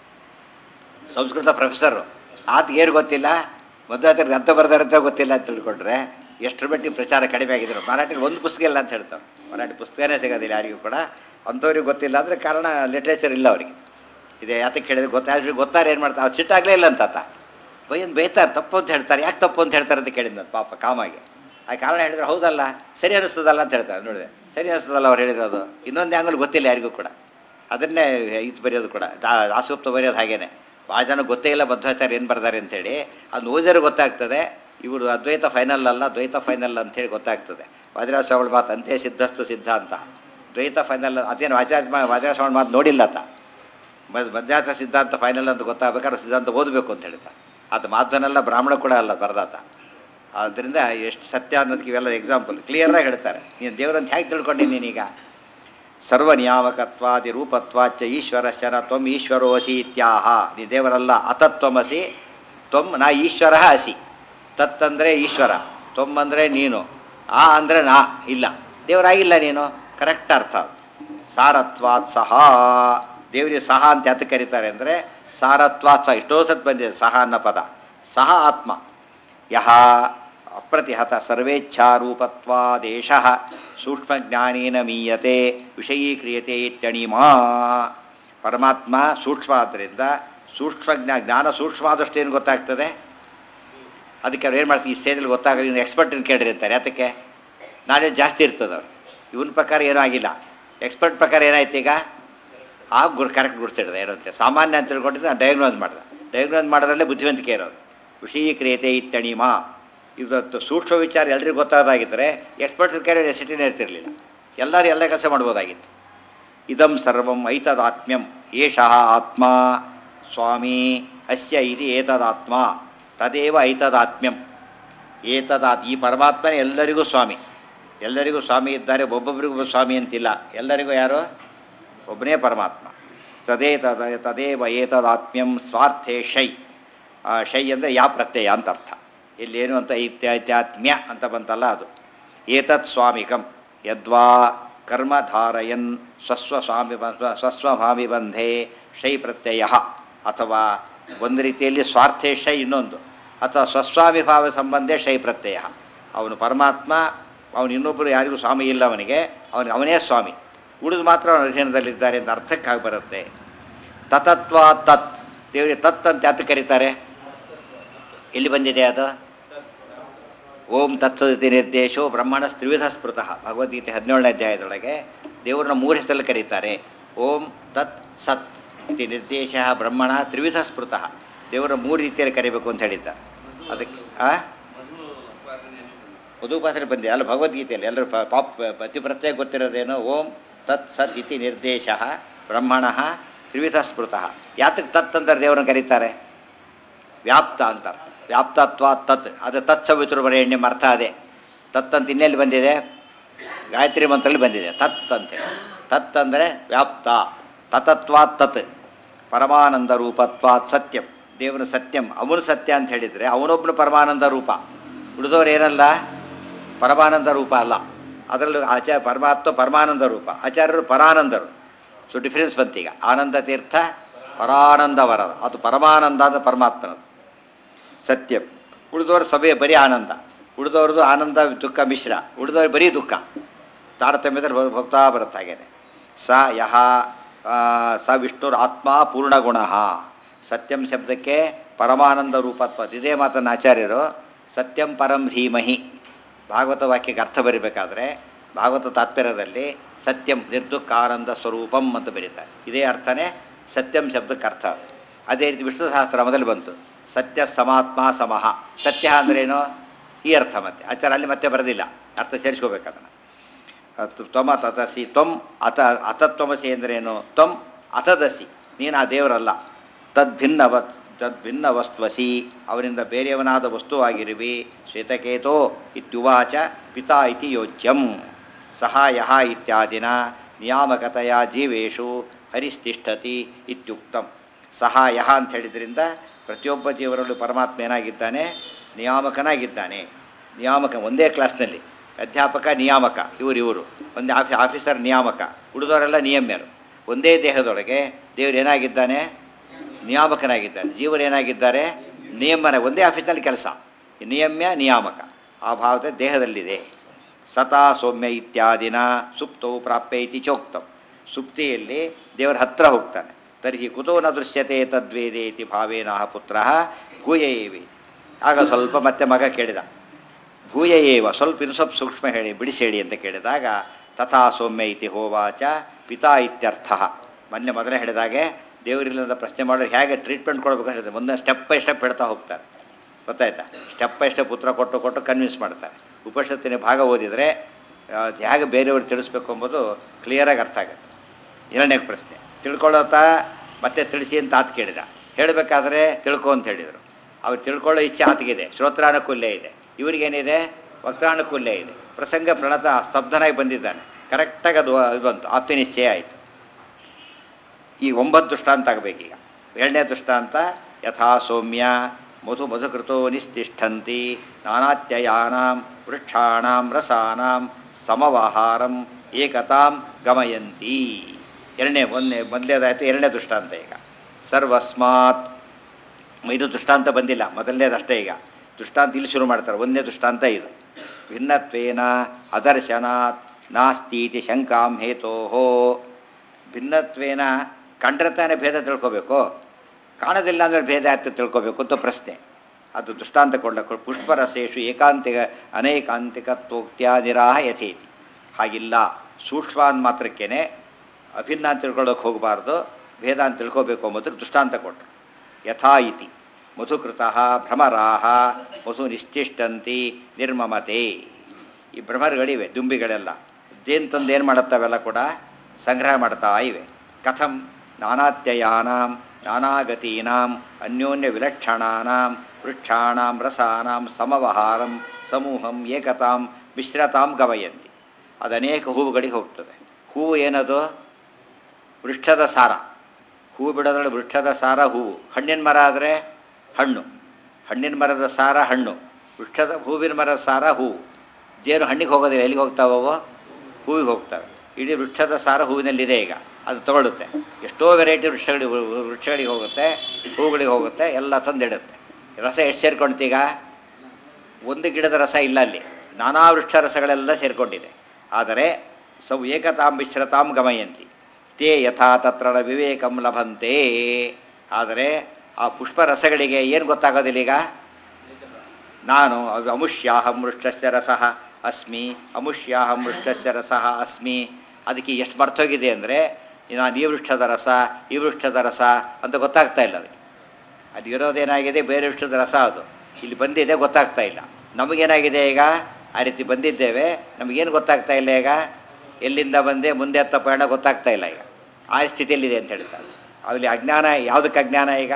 ಸಂಸ್ಕೃತ ಪ್ರೊಫೆಸರು ಆತಗೆ ಏನು ಗೊತ್ತಿಲ್ಲ, ಮಧ್ವಾಚಾರ್ಯ ಗ್ರಂಥ ಬರ್ದಾರಂತ ಗೊತ್ತಿಲ್ಲ ಅಂತ ತಿಳ್ಕೊಂಡ್ರೆ ಎಷ್ಟರ ಮಟ್ಟಿಗೆ ಪ್ರಚಾರ ಕಡಿಮೆ ಆಗಿದ್ರು. ಮರಾಠಿಲಿ ಒಂದು ಪುಸ್ತಕ ಇಲ್ಲ ಅಂತ ಹೇಳ್ತಾರೆ, ಮರಾಠಿ ಪುಸ್ತಕನೇ ಸಿಗೋದಿಲ್ಲ ಯಾರಿಗೂ ಕೂಡ. ಅಂಥವ್ರಿಗೆ ಗೊತ್ತಿಲ್ಲ ಅಂದರೆ ಕಾರಣ ಲಿಟ್ರೇಚರ್ ಇಲ್ಲ ಅವರಿಗೆ. ಇದೆ ಯಾತಕ್ಕೆ ಹೇಳಿದ್ರೆ ಗೊತ್ತಾರೆ ಏನು ಮಾಡ್ತಾರೆ, ಅವ್ರು ಸಿಟ್ಟಾಗಲೇ ಇಲ್ಲ ಅಂತ ಆತ ಬೈತಾರೆ, ತಪ್ಪು ಅಂತ ಹೇಳ್ತಾರೆ. ಯಾಕೆ ತಪ್ಪು ಅಂತ ಹೇಳ್ತಾರೆ ಅಂತ ಕೇಳಿದ್ನ ಪಾಪ ಕಾಮಾಗಿ. ಆ ಕಾರಣ ಹೇಳಿದ್ರೆ ಹೌದಲ್ಲ ಸರಿ ಅನ್ನಿಸ್ತದಲ್ಲ ಅಂತ ಹೇಳ್ತಾರೆ. ನೋಡಿದೆ ಸರಿ ಅನ್ನಿಸ್ತದಲ್ಲ ಅವ್ರು ಹೇಳಿರೋದು. ಇನ್ನೊಂದು ಆ್ಯಂಗಲ್ ಗೊತ್ತಿಲ್ಲ ಯಾರಿಗೂ ಕೂಡ. ಅದನ್ನೇ ಇದು ಬರೆಯೋದು ಕೂಡ ದಾಸಗುಪ್ತ ಬರೆಯೋದು ಹಾಗೇನೆ. ಭಾಳ ಜನ ಗೊತ್ತೇ ಇಲ್ಲ ಮಧ್ವಾಚಾರ್ಯ ಏನು ಬರ್ತಾರೆ ಅಂತೇಳಿ. ಅದು ಓದಿದ್ರೆ ಗೊತ್ತಾಗ್ತದೆ ಇವರು ಅದ್ವೈತ ಫೈನಲ್ ಅಲ್ಲ ದ್ವೈತ ಫೈನಲ್ ಅಂತೇಳಿ ಗೊತ್ತಾಗ್ತದೆ. ವಜ್ರಾಶ್ರವಣ ಮಾತು ಅಂತೆ ಸಿದ್ಧಸ್ತು ಸಿದ್ಧ ಅಂತ. ದ್ವೈತ ಫೈನಲ್ ಅದೇನು ವಜ್ರಾಶ್ರವಣ ಮಾತು ನೋಡಿಲ್ಲ ಆತ. ಮಧ್ವಾಚಾರ್ಯ ಸಿದ್ಧಾಂತ ಫೈನಲ್ ಅಂತ ಗೊತ್ತಾಗಬೇಕಾದ್ರೆ ಸಿದ್ಧಾಂತ ಓದಬೇಕು ಅಂತ ಹೇಳಿದ. ಅದು ಮಾಧ್ವನೆಲ್ಲ ಬ್ರಾಹ್ಮಣ ಕೂಡ ಅಲ್ಲ ಬರದಾತ. ಆದ್ದರಿಂದ ಎಷ್ಟು ಸತ್ಯ ಅನ್ನೋದಕ್ಕೆ ಇವೆಲ್ಲ ಎಕ್ಸಾಂಪಲ್ ಕ್ಲಿಯರಾಗಿ ಹೇಳ್ತಾರೆ. ನೀನು ದೇವರಂತ ಹೇಗೆ ತಿಳ್ಕೊಂಡು ನೀನೀಗ ಸರ್ವನಿಯಾಮಕತ್ವಾದಿ ರೂಪತ್ವಾಚ ಈಶ್ವರಶ್ಚನ ತ್ವಂ ಈಶ್ವರೋಸಿ ಇತ್ಯಾಹ. ನೀ ದೇವರಲ್ಲ ಅತತ್ವಮಸಿ ತ್ವಂ ನಾ ಈಶ್ವರ ಅಸಿ. ತತ್ ಅಂದರೆ ಈಶ್ವರ, ತ್ವಂ ಅಂದರೆ ನೀನು, ಆ ಅಂದರೆ ನಾ ಇಲ್ಲ, ದೇವರಾಗಿಲ್ಲ ನೀನು. ಕರೆಕ್ಟ್ ಅರ್ಥ. ಸಾರತ್ವಾತ್ ಸಹ, ದೇವರಿಗೆ ಸಹ ಅಂತ ಯಾತಕ್ಕೆ ಕರೀತಾರೆ ಅಂದರೆ ಸಾರತ್ವಾತ್ ಸಹ. ಎಷ್ಟೋ ಸತ್ ಬಂದಿದೆ ಸಹ ಅನ್ನೋ ಪದ. ಸಹ ಆತ್ಮ ಯಹ ಅಪ್ರತಿಹತ ಸರ್ವೇಚ್ಛಾರೂಪತ್ವಾದೇಶ ಸೂಕ್ಷ್ಮಜ್ಞಾನೇನ ಮೀಯತೆ ವಿಷಯೀಕ್ರಿಯತೆ ಇತ್ಯಣಿಮಾ. ಪರಮಾತ್ಮ ಸೂಕ್ಷ್ಮ ಆದ್ದರಿಂದ ಜ್ಞಾನ ಸೂಕ್ಷ್ಮ ಆದಷ್ಟು ಏನು ಗೊತ್ತಾಗ್ತದೆ. ಅದಕ್ಕೆ ಅವ್ರು ಏನು ಮಾಡ್ತೀವಿ ಈ ಸ್ಟೇಜಲ್ಲಿ ಗೊತ್ತಾಗಲಿ ನೀವು ಎಕ್ಸ್ಪರ್ಟನ್ನು ಕೇಳಿರಿ ಅಂತಾರೆ. ಯಾತಕ್ಕೆ ನಾಲೆಜ್ ಜಾಸ್ತಿ ಇರ್ತದೆ ಅವ್ರು. ಇವನ ಪ್ರಕಾರ ಏನೂ ಆಗಿಲ್ಲ, ಎಕ್ಸ್ಪರ್ಟ್ ಪ್ರಕಾರ ಏನಾಯ್ತು ಈಗ ಕರೆಕ್ಟ್ ಗುರ್ತಿಡಿದೆ ಏನಂತೆ. ಸಾಮಾನ್ಯ ಅಂತ ತಿಳ್ಕೊಂಡಿದ್ದು ನಾನು ಡಯಾಗ್ನೋಸ್ ಮಾಡೋದ್ರಲ್ಲೇ ಬುದ್ಧಿವಂತಿಕೆ ಇರೋದು. ವಿಷಯೀಕ್ರಿಯತೆ ಇತ್ತಣಿಮಾ. ಇವತ್ತು ಸೂಕ್ಷ್ಮ ವಿಚಾರ ಎಲ್ರಿಗೂ ಗೊತ್ತಾದಾಗಿದ್ದರೆ ಎಕ್ಸ್ಪರ್ಟ್ಸ್ ಕರೆ ನೆಸಿಟಿನೇ ಇರ್ತಿರಲಿಲ್ಲ, ಎಲ್ಲರೂ ಎಲ್ಲ ಕೆಲಸ ಮಾಡ್ಬೋದಾಗಿತ್ತು. ಇದಂ ಸರ್ವಂ ಐತದಾತ್ಮ್ಯಂ ಏಷಃ ಆತ್ಮ ಸ್ವಾಮಿ ಅಸ್ಯ ಇದು ಏತದಾತ್ಮ ತದೇವ ಐತದಾತ್ಮ್ಯಂ. ಈ ಪರಮಾತ್ಮನೇ ಎಲ್ಲರಿಗೂ ಸ್ವಾಮಿ. ಎಲ್ಲರಿಗೂ ಸ್ವಾಮಿ ಇದ್ದಾರೆ, ಒಬ್ಬೊಬ್ಬರಿಗೂ ಸ್ವಾಮಿ ಅಂತಿಲ್ಲ. ಎಲ್ಲರಿಗೂ ಯಾರು ಒಬ್ಬನೇ ಪರಮಾತ್ಮ. ತದೇವ ಏತದಾತ್ಮ್ಯಂ ಸ್ವಾರ್ಥೇ ಶೈ. ಶೈ ಅಂದರೆ ಯಾ ಪ್ರತ್ಯಯ ಅಂತ ಅರ್ಥ. ಇಲ್ಲೇನು ಅಂತ ಐತ್ಯಾತ್ಮ್ಯ ಅಂತ ಬಂತಲ್ಲ ಅದು. ಏತತ್ ಸ್ವಾಮಿಕಂ ಯದ್ವಾ ಕರ್ಮಧಾರಯನ್ ಸ್ವಸ್ವಭಾವಿ ಬಂಧೆ ಶೈ ಪ್ರತ್ಯಯ. ಅಥವಾ ಒಂದು ರೀತಿಯಲ್ಲಿ ಸ್ವಾರ್ಥೇ ಶೈ ಇನ್ನೊಂದು, ಅಥವಾ ಸ್ವಸ್ವಾಮಿ ಭಾವ ಸಂಬಂಧೆ ಶೈ ಪ್ರತ್ಯಯ. ಅವನು ಪರಮಾತ್ಮ, ಅವನು ಇನ್ನೊಬ್ಬರು ಯಾರಿಗೂ ಸ್ವಾಮಿ ಇಲ್ಲ ಅವನಿಗೆ, ಅವನೇ ಸ್ವಾಮಿ. ಉಳಿದು ಮಾತ್ರ ಅವನ ಅಧೀನದಲ್ಲಿದ್ದಾರೆ ಅಂತ ಅರ್ಥಕ್ಕಾಗಿ ಬರುತ್ತೆ. ತತತ್ವ ತತ್, ದೇವರಿಗೆ ತತ್ ಅಂತ ಯಾತಕ್ಕೆ ಕರೀತಾರೆ, ಎಲ್ಲಿ ಬಂದಿದೆ ಅದು? ಓಂ ತತ್ಸದಿತಿ ನಿರ್ದೇಶೋ ಬ್ರಹ್ಮಣ ತ್ರಿವಿಧ ಸ್ಮೃತಃ. ಭಗವದ್ಗೀತೆ 17ನೇ ಅಧ್ಯಾಯದೊಳಗೆ ದೇವರನ್ನ 3 ಹೆಸರಲ್ಲಿ ಕರೀತಾರೆ. ಓಂ ತತ್ ಸತ್ ಇತಿ ನಿರ್ದೇಶ ಬ್ರಹ್ಮಣ ತ್ರಿವಿಧ ಸ್ಮೃತಃ. ದೇವರ 3 ರೀತಿಯಲ್ಲಿ ಕರಿಬೇಕು ಅಂತ ಹೇಳಿದ್ದ. ಅದಕ್ಕೆ ಮಧುಪಾಸನೆ ಬಂದಿದೆ ಅಲ್ಲ ಭಗವದ್ಗೀತೆಯಲ್ಲಿ. ಎಲ್ಲರೂ ಪ್ರತಿ ಪ್ರತ್ಯೇಕ ಗೊತ್ತಿರೋದೇನು? ಓಂ ತತ್ ಸತ್ ಇತಿ ನಿರ್ದೇಶ ಬ್ರಹ್ಮಣ ತ್ರಿವಿಧ ಸ್ಮೃತಃ. ಯಾತಕ್ಕೆ ತತ್ ಅಂದರೆ ದೇವರನ್ನು ಕರೀತಾರೆ? ವ್ಯಾಪ್ತ ಅಂತ ಅರ್ಥ. ವ್ಯಾಪ್ತತ್ವ ತತ್, ಅದು ತತ್ಸವಿತೃವರೆಣ್ಯ ಅರ್ಥ. ಅದೇ ತತ್ ಅಂತ ಇನ್ನೆಲ್ಲಿ ಬಂದಿದೆ? ಗಾಯತ್ರಿ ಮಂತ್ರದಲ್ಲಿ ಬಂದಿದೆ ತತ್ ಅಂತೇಳಿ. ತತ್ ಅಂದರೆ ವ್ಯಾಪ್ತ. ತತತ್ವಾತ್ ತತ್ ಪರಮಾನಂದ ರೂಪತ್ವಾತ್ ಸತ್ಯಂ. ದೇವನು ಸತ್ಯಂ, ಅವನು ಸತ್ಯ ಅಂತ ಹೇಳಿದರೆ ಅವನೊಬ್ಬನು ಪರಮಾನಂದ ರೂಪ. ಉಳಿದವರು ಏನಲ್ಲ ಪರಮಾನಂದ ರೂಪ ಅಲ್ಲ. ಅದರಲ್ಲೂ ಪರಮಾತ್ಮ ಪರಮಾನಂದ ರೂಪ, ಆಚಾರ್ಯರು ಪರಾನಂದರು. So difference ಬಂತೀಗ. ಆನಂದ ತೀರ್ಥ ಪರಾನಂದ ವರದ, ಅದು ಪರಮಾನಂದ ಅಂತ ಪರಮಾತ್ಮನದು ಸತ್ಯಂ. ಉಳಿದವರು ಸಭೆ ಬರೀ ಆನಂದ, ಉಳಿದವ್ರದ್ದು ಆನಂದ ದುಃಖ ಮಿಶ್ರ, ಉಳಿದವ್ರು ಬರೀ ದುಃಖ. ತಾರತಮ್ಯದಲ್ಲಿ ಹೋಗ್ತಾ ಬರುತ್ತೆ ಹಾಗೇನೆ. ಸ ಯಹ ಸ ವಿಷ್ಣುರ್ ಆತ್ಮ ಪೂರ್ಣಗುಣ. ಸತ್ಯಂ ಶಬ್ದಕ್ಕೆ ಪರಮಾನಂದ ರೂಪತ್ವ. ಇದೇ ಮಾತನ್ನು ಆಚಾರ್ಯರು ಸತ್ಯಂ ಪರಂ ಧೀಮಹಿ ಭಾಗವತ ವಾಕ್ಯಕ್ಕೆ ಅರ್ಥ ಬರೀಬೇಕಾದ್ರೆ ಭಾಗವತ ತಾತ್ಪರ್ಯದಲ್ಲಿ ಸತ್ಯಂ ನಿರ್ದುಃಖಾನಂದ ಸ್ವರೂಪಂ ಅಂತ ಬರೀತಾರೆ. ಇದೇ ಅರ್ಥನೇ ಸತ್ಯಂ ಶಬ್ದಕ್ಕೆ ಅರ್ಥ. ಅದೇ ರೀತಿ ವಿಷ್ಣು ಸಹಸ್ರನಾಮದಲ್ಲಿ ಬಂತು ಸತ್ಯ ಸಮಾತ್ಮ ಸಮಃ. ಸತ್ಯ ಅಂದ್ರೇನು? ಈ ಅರ್ಥ. ಮತ್ತೆ ಆಚಾರ ಅಲ್ಲಿ ಮತ್ತೆ ಬರೋದಿಲ್ಲ, ಅರ್ಥ ಸೇರಿಸ್ಕೋಬೇಕದನ್ನು. ತ್ವಮ ತತಸಿ ತ್ವಂ ಅತತ್ವಮಸಿ ಅಂದ್ರೇನು? ತ್ವಂ ಅಥದಸಿ ನೀನು ಆ ದೇವರಲ್ಲ. ತದ್ಭಿನ್ನವ ತದ್ಭಿನ್ನ ವಸ್ತ್ವಸಿ, ಅವನಿಂದ ಬೇರೆಯವನಾದ ವಸ್ತುವಾಗಿರುವಿ. ಶ್ವೇತಕೇತೋ ಇತ್ಯುವಾಚ ಪಿತಾ ಇತಿ ಯೋಚ್ಯಂ. ಸಹಾಯ ಇತ್ಯಾದಿನ ನಿಯಾಮಕತೆಯ ಜೀವೇಶು ಹರಿಸ್ತಿಷ್ಠತಿ ಇತ್ಯುಕ್ತಂ. ಸಹಾಯ ಅಂತ ಹೇಳಿದ್ರಿಂದ ಪ್ರತಿಯೊಬ್ಬ ಜೀವರಲ್ಲೂ ಪರಮಾತ್ಮ ಏನಾಗಿದ್ದಾನೆ? ನಿಯಾಮಕನಾಗಿದ್ದಾನೆ. ನಿಯಾಮಕ ಒಂದೇ ಕ್ಲಾಸ್ನಲ್ಲಿ ಅಧ್ಯಾಪಕ ನಿಯಾಮಕ, ಇವರು ಒಂದೇ ಆಫೀಸರ್ ನಿಯಾಮಕ, ಉಳಿದವರೆಲ್ಲ ನಿಯಮ್ಯರು. ಒಂದೇ ದೇಹದೊಳಗೆ ದೇವರು ಏನಾಗಿದ್ದಾನೆ? ನಿಯಾಮಕನಾಗಿದ್ದಾನೆ. ಜೀವರು ಏನಾಗಿದ್ದಾರೆ? ನಿಯಮನ. ಒಂದೇ ಆಫೀಸಲ್ಲಿ ಕೆಲಸ. ನಿಯಮ್ಯ ನಿಯಾಮಕ ಆ ಭಾವದ ದೇಹದಲ್ಲಿದೆ. ಸತಾ ಸೌಮ್ಯ ಇತ್ಯಾದಿನ ಸುಪ್ತೌ ಪ್ರಾಪ್ಯ ಇತಿ ಚೋಕ್ತಂ. ಸುಪ್ತಿಯಲ್ಲಿ ದೇವರ ಹತ್ರ ಹೋಗ್ತಾನೆ. ತರ್ಹಿ ಕುತೋ ನ ದೃಶ್ಯತೆ ತದ್ವೇದೇ ಇತಿ ಭಾವೇನ ಪುತ್ರ ಭೂಯ ಏವಿ. ಆಗ ಸ್ವಲ್ಪ ಮತ್ತೆ ಮಗ ಕೇಳಿದ, ಭೂಯ ಏವ, ಇನ್ನು ಸ್ವಲ್ಪ ಸೂಕ್ಷ್ಮ ಹೇಳಿ, ಬಿಡಿಸಿ ಹೇಳಿ ಅಂತ ಕೇಳಿದಾಗ ತಥಾ ಸೌಮ್ಯ ಇತಿ ಹೋವಾಚ ಪಿತಾ ಇತ್ಯರ್ಥ. ಮೊದಲೇ ಹೇಳಿದಾಗೆ ದೇವರಿಲ್ಲದ ಪ್ರಶ್ನೆ ಮಾಡೋರು ಹೇಗೆ ಟ್ರೀಟ್ಮೆಂಟ್ ಕೊಡಬೇಕು ಹೇಳಿದೆ. ಮುಂದೆ ಸ್ಟೆಪ್ ಬೈ ಸ್ಟೆಪ್ ಹೇಳ್ತಾ ಹೋಗ್ತಾರೆ. ಗೊತ್ತಾಯ್ತಾ? ಸ್ಟೆಪ್ ಬೈ ಸ್ಟೆಪ್ ಉತ್ತರ ಕೊಟ್ಟು ಕನ್ವಿನ್ಸ್ ಮಾಡ್ತಾರೆ. ಉಪನಿಷತ್ತಿನ ಭಾಗ ಓದಿದರೆ ಹೇಗೆ ಬೇರೆಯವ್ರಿಗೆ ತಿಳಿಸ್ಬೇಕು ಎಂಬುದು ಕ್ಲಿಯರಾಗಿ ಅರ್ಥ ಆಗುತ್ತೆ. ಎರಡನೇ ಪ್ರಶ್ನೆ ತಿಳ್ಕೊಳ್ಳೋತಾ ಮತ್ತೆ ತಿಳಿಸಿ ಅಂತ ಆತ ಕೇಳಿದ. ಹೇಳಬೇಕಾದ್ರೆ ತಿಳ್ಕೊ ಅಂತ ಹೇಳಿದರು. ಅವ್ರು ತಿಳ್ಕೊಳ್ಳೋ ಇಚ್ಛೆ ಆತಗಿದೆ, ಶ್ರೋತ್ರಾನುಕೂಲ್ಯ ಇದೆ. ಇವ್ರಿಗೇನಿದೆ? ವಕ್ತಾನುಕೂಲ್ಯ ಇದೆ. ಪ್ರಸಂಗ ಪ್ರಣತ ಸ್ತಬ್ಧನಾಗಿ ಬಂದಿದ್ದಾನೆ. ಕರೆಕ್ಟಾಗಿ ಅದು ಬಂತು, ಆಪ್ತಿನಿಶ್ಚಯ ಆಯಿತು. ಈ 9 ದೃಷ್ಟಾಂತ ಆಗಬೇಕೀಗ. ಎರಡನೇ ದೃಷ್ಟಾಂತ ಯಥಾ ಸೌಮ್ಯ ಮಧುಕೃತೋ ನಿಸ್ತಿಷ್ಠಂತಿ ನಾನಾತ್ಯಯಾನಾಂ ವೃಕ್ಷಾಣಾಂ ರಸಾನಾಂ ಸಮವಾಹಾರಂ ಏಕತಾಂ ಗಮಯಂತಿ. ಮೊದಲೇದಾಯಿತು. ಎರಡನೇ ದೃಷ್ಟಾಂತ ಈಗ ಸರ್ವಸ್ಮಾತ್. ಇದು ದೃಷ್ಟಾಂತ ಬಂದಿಲ್ಲ, ಮೊದಲನೇದಷ್ಟೇ. ಈಗ ದೃಷ್ಟಾಂತ ಇಲ್ಲಿ ಶುರು ಮಾಡ್ತಾರೆ. ಒಂದನೇ ದೃಷ್ಟಾಂತ ಇದು. ಭಿನ್ನತ್ವೇನ ಅದರ್ಶನಾತ್ ನಾಸ್ತೀತಿ ಶಂಕಾಂ ಹೇತೋಹೋ. ಭಿನ್ನತ್ವೇನ ಕಂಡ್ರೆ ತಾನೇ ಭೇದ ತಿಳ್ಕೋಬೇಕು, ಕಾಣೋದಿಲ್ಲ ಅಂದರೆ ಭೇದ ಆಗ್ತದೆ ತಿಳ್ಕೋಬೇಕು ಅಂತ ಪ್ರಶ್ನೆ. ಅದು ದೃಷ್ಟಾಂತ ಕೊಂಡ ಪುಷ್ಪರಸೇಷು ಏಕಾಂತಿಕ ಅನೈಕಾಂತಿಕತ್ವೋಕ್ತ್ಯ ನಿರಾಹ ಯಥೇತಿ. ಹಾಗಿಲ್ಲ, ಸೂಕ್ಷ್ಮಾನ್ ಮಾತ್ರಕ್ಕೇ ಅಭಿನ್ನ ಅಂತ ತಿಳ್ಕೊಳ್ಳೋಕೆ ಹೋಗಬಾರ್ದು, ಭೇದ ಅಂತ ತಿಳ್ಕೋಬೇಕು ಅಂಬೋದಕ್ಕೆ ದೃಷ್ಟಾಂತ ಕೊಟ್ಟರು. ಯಥಾ ಇತಿ ಮಧುಕೃತಃ ಭ್ರಮರಾಹ ಮಧು ನಿಶ್ಚಿಷ್ಟಂತಿ ನಿರ್ಮಮತೆ. ಈ ಭ್ರಮರಗಳಿವೆ, ದುಂಬಿಗಳೆಲ್ಲ ಜೇನು ತಂದು ಏನು ಮಾಡುತ್ತವೆಲ್ಲ ಕೂಡ ಸಂಗ್ರಹ ಮಾಡ್ತಾ ಇವೆ. ಕಥಂ ನಾನಾತ್ಯಯಾನಾಂ ನಾನಾಗತೀನಾಂ ಅನ್ಯೋನ್ಯ ವಿಲಕ್ಷಣಾನಾಂ ವೃಕ್ಷಾಣಾಂ ರಸಾನಾಂ ಸಮವಹಾರಂ ಸಮೂಹಂ ಏಕತಾಂ ಮಿಶ್ರತಾಂ ಗಮಯಂತಿ. ಅದು ಅನೇಕ ಹೂವುಗಳಿಗೆ ಹೋಗ್ತದೆ. ಹೂವು ಏನದು? ವೃಕ್ಷದ ಸಾರ. ಹೂವು ಬಿಡೋದ್ರಲ್ಲಿ ವೃಕ್ಷದ ಸಾರ ಹೂವು. ಹಣ್ಣಿನ ಮರ ಆದರೆ ಹಣ್ಣು, ಹಣ್ಣಿನ ಮರದ ಸಾರ ಹಣ್ಣು. ಹೂವಿನ ಮರದ ಸಾರ ಹೂವು. ಜೇನು ಹಣ್ಣಿಗೆ ಹೋಗೋದಿಲ್ಲ, ಎಲ್ಲಿಗೆ ಹೋಗ್ತಾವೋ? ಹೂವಿಗೆ ಹೋಗ್ತವೆ. ಇಡೀ ವೃಕ್ಷದ ಸಾರ ಹೂವಿನಲ್ಲಿದೆ. ಈಗ ಅದು ತಗೊಳ್ಳುತ್ತೆ. ಎಷ್ಟೋ ವೆರೈಟಿ ವೃಕ್ಷಗಳಿಗೆ ಹೋಗುತ್ತೆ, ಹೂಗಳಿಗೆ ಹೋಗುತ್ತೆ, ಎಲ್ಲ ತಂದಿಡುತ್ತೆ. ರಸ ಎಷ್ಟು ಸೇರ್ಕೊಳ್ತೀಗ? ಒಂದು ಗಿಡದ ರಸ ಇಲ್ಲ ಅಲ್ಲಿ, ನಾನಾ ವೃಕ್ಷ ರಸಗಳೆಲ್ಲ ಸೇರಿಕೊಂಡಿದೆ. ಆದರೆ ಏಕತಾಂ ಮಿಶ್ರತಾಂ ಗಮಯಂತಿ ತೇ ಯಥಾ ತತ್ರ ವಿವೇಕಂ ಲಭಂತೆ. ಆದರೆ ಆ ಪುಷ್ಪರಸಗಳಿಗೆ ಏನು ಗೊತ್ತಾಗೋದಿಲ್ಲ ಈಗ? ನಾನು ಅಮುಷ್ಯಾಹಂ ವೃಕ್ಷಸ್ಯ ರಸಃ ಅಸ್ಮಿ, ಅಮುಷ್ಯಾಹಂ ವೃಕ್ಷಸ್ಯ ರಸಃ ಅಸ್ಮಿ. ಅದಕ್ಕೆ ಎಷ್ಟು ಮರ್ತೋಗಿದೆ ಅಂದರೆ ನಾನು ಈ ವೃಕ್ಷದ ರಸ, ಈ ವೃಕ್ಷದ ರಸ ಅಂತ ಗೊತ್ತಾಗ್ತಾ ಇಲ್ಲ. ಅದಕ್ಕೆ ಅದು ಇರೋದೇನಾಗಿದೆ? ಬೇರೆ ವೃಕ್ಷದ ರಸ. ಅದು ಇಲ್ಲಿ ಬಂದಿದೆ, ಗೊತ್ತಾಗ್ತಾ ಇಲ್ಲ. ನಮಗೇನಾಗಿದೆ ಈಗ? ಆ ರೀತಿ ಬಂದಿದ್ದೇವೆ, ನಮಗೇನು ಗೊತ್ತಾಗ್ತಾ ಇಲ್ಲ ಈಗ? ಎಲ್ಲಿಂದ ಬಂದೆ, ಮುಂದೆ ಹತ್ತ ಪಯಣ ಗೊತ್ತಾಗ್ತಾ ಇಲ್ಲ ಈಗ. ಆ ಸ್ಥಿತಿಯಲ್ಲಿದೆ ಅಂತ ಹೇಳ್ತಾರೆ. ಅಲ್ಲಿ ಅಜ್ಞಾನ. ಯಾವುದಕ್ಕೆ ಅಜ್ಞಾನ ಈಗ?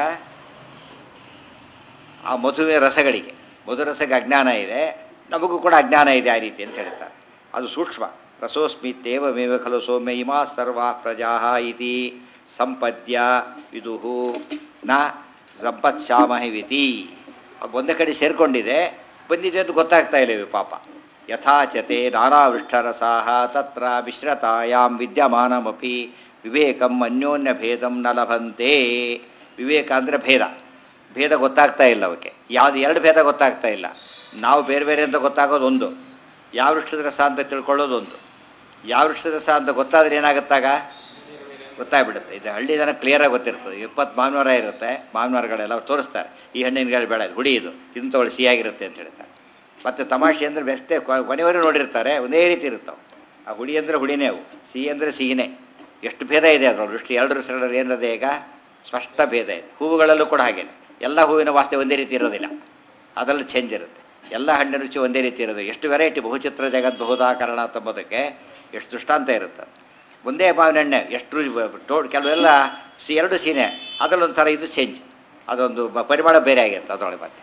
ಆ ಮಧುವಿನ ರಸಗಳಿಗೆ, ಮಧುರಸಗೆ ಅಜ್ಞಾನ ಇದೆ, ನಮಗೂ ಕೂಡ ಅಜ್ಞಾನ ಇದೆ ಆ ರೀತಿ ಅಂತ ಹೇಳ್ತಾರೆ. ಅದು ಸೂಕ್ಷ್ಮ. ರಸೋಸ್ಮಿತ್ತೇವಮೇವ ಖಲು ಸೌಮ್ಯ ಇಮಾ ಸರ್ವಾ ಪ್ರಜಾ ಇತಿ ಸಂಪದ್ಯ ವಿದುಹು ನ ಸಂಪತ್ಸ್ಯಾಮಹಿವಿತಿ. ಒಂದೇ ಕಡೆ ಸೇರಿಕೊಂಡಿದೆ, ಬಂದಿದೆ ಅಂತ ಗೊತ್ತಾಗ್ತಾ ಇಲ್ಲ ಇವು ಪಾಪ. ಯಥಾಚತೆ ನಾನಾ ವೃಕ್ಷರಸಾಹ ತತ್ರ ಮಿಶ್ರತಾಯಾಂ ವಿದ್ಯಮಾನಮಪಿ ವಿವೇಕಂ ಅನ್ಯೋನ್ಯ ಭೇದಂ ನ ಲಭಂತೆ. ವಿವೇಕ ಅಂದರೆ ಭೇದ. ಭೇದ ಗೊತ್ತಾಗ್ತಾ ಇಲ್ಲ ಅವಕ್ಕೆ. ಯಾವುದು? ಎರಡು ಭೇದ ಗೊತ್ತಾಗ್ತಾ ಇಲ್ಲ. ನಾವು ಬೇರೆ ಬೇರೆ ಅಂತ ಗೊತ್ತಾಗೋದು ಒಂದು, ಯಾವ ವೃಕ್ಷದ ರಸ ಅಂತ ತಿಳ್ಕೊಳ್ಳೋದು ಒಂದು. ಯಾವ ವೃಕ್ಷದ ರಸ ಅಂತ ಗೊತ್ತಾದರೆ ಏನಾಗುತ್ತಾಗ ಗೊತ್ತಾಗ್ಬಿಡುತ್ತೆ. ಇದು ಹಳ್ಳಿ ಜನ ಕ್ಲಿಯರಾಗಿ ಗೊತ್ತಿರ್ತದೆ. 20 ಮಾವಿನ ಮರ ಇರುತ್ತೆ, ಮಾವಿನ ಮರಗಳೆಲ್ಲ ತೋರಿಸ್ತಾರೆ. ಈ ಹಣ್ಣಿನ ಗಾಳಿ ಬೇಡ, ಹುಡಿ ಇದು, ಇದನ್ನು ತೊಗೊಳ್ಳಿ, ಸಿಹಿಯಾಗಿರುತ್ತೆ ಅಂತ ಹೇಳ್ತಾರೆ. ಮತ್ತು ತಮಾಷೆ ಅಂದರೆ ಬೆಷ್ಟೇ ಕೊನೆವರೆಗೂ ನೋಡಿರ್ತಾರೆ, ಒಂದೇ ರೀತಿ ಇರ್ತಾವೆ. ಆ ಹುಡಿ ಅಂದರೆ ಹುಡಿನೇ, ಅವು ಸಿಹಿ ಅಂದರೆ ಸಿಹಿನೇ. ಎಷ್ಟು ಭೇದ ಇದೆ ಅದರಲ್ಲಿ. ದೃಷ್ಟಿ ಎರಡು ಸಲ ಏನದೆ ಈಗ ಸ್ಪಷ್ಟ ಭೇದ ಇದೆ. ಹೂವುಗಳಲ್ಲೂ ಕೂಡ ಹಾಗೇನೆ. ಎಲ್ಲ ಹೂವಿನ ವಾಸನೆ ಒಂದೇ ರೀತಿ ಇರೋದಿಲ್ಲ, ಅದರಲ್ಲಿ ಚೇಂಜ್ ಇರುತ್ತೆ. ಎಲ್ಲ ಹಣ್ಣಿನ ರುಚಿ ಒಂದೇ ರೀತಿ ಇರೋದು. ಎಷ್ಟು ವೆರೈಟಿ, ಬಹುಚಿತ್ರ ಜಗತ್ ಬಹುದಾಕರಣ ತಂಬೋದಕ್ಕೆ ಎಷ್ಟು ದೃಷ್ಟಾಂತ ಇರುತ್ತೆ. ಒಂದೇ ಮಾವಿನ ಹಣ್ಣೆ ಎಷ್ಟು ಕೆಲವೆಲ್ಲ ಎರಡು ಸೀನೆ ಅದರಲ್ಲೊಂಥರ ಇದು ಚೇಂಜ್, ಅದೊಂದು ಪರಿಮಾಣ ಬೇರೆ ಆಗಿರುತ್ತೆ ಅದರೊಳಗೆ. ಮತ್ತೆ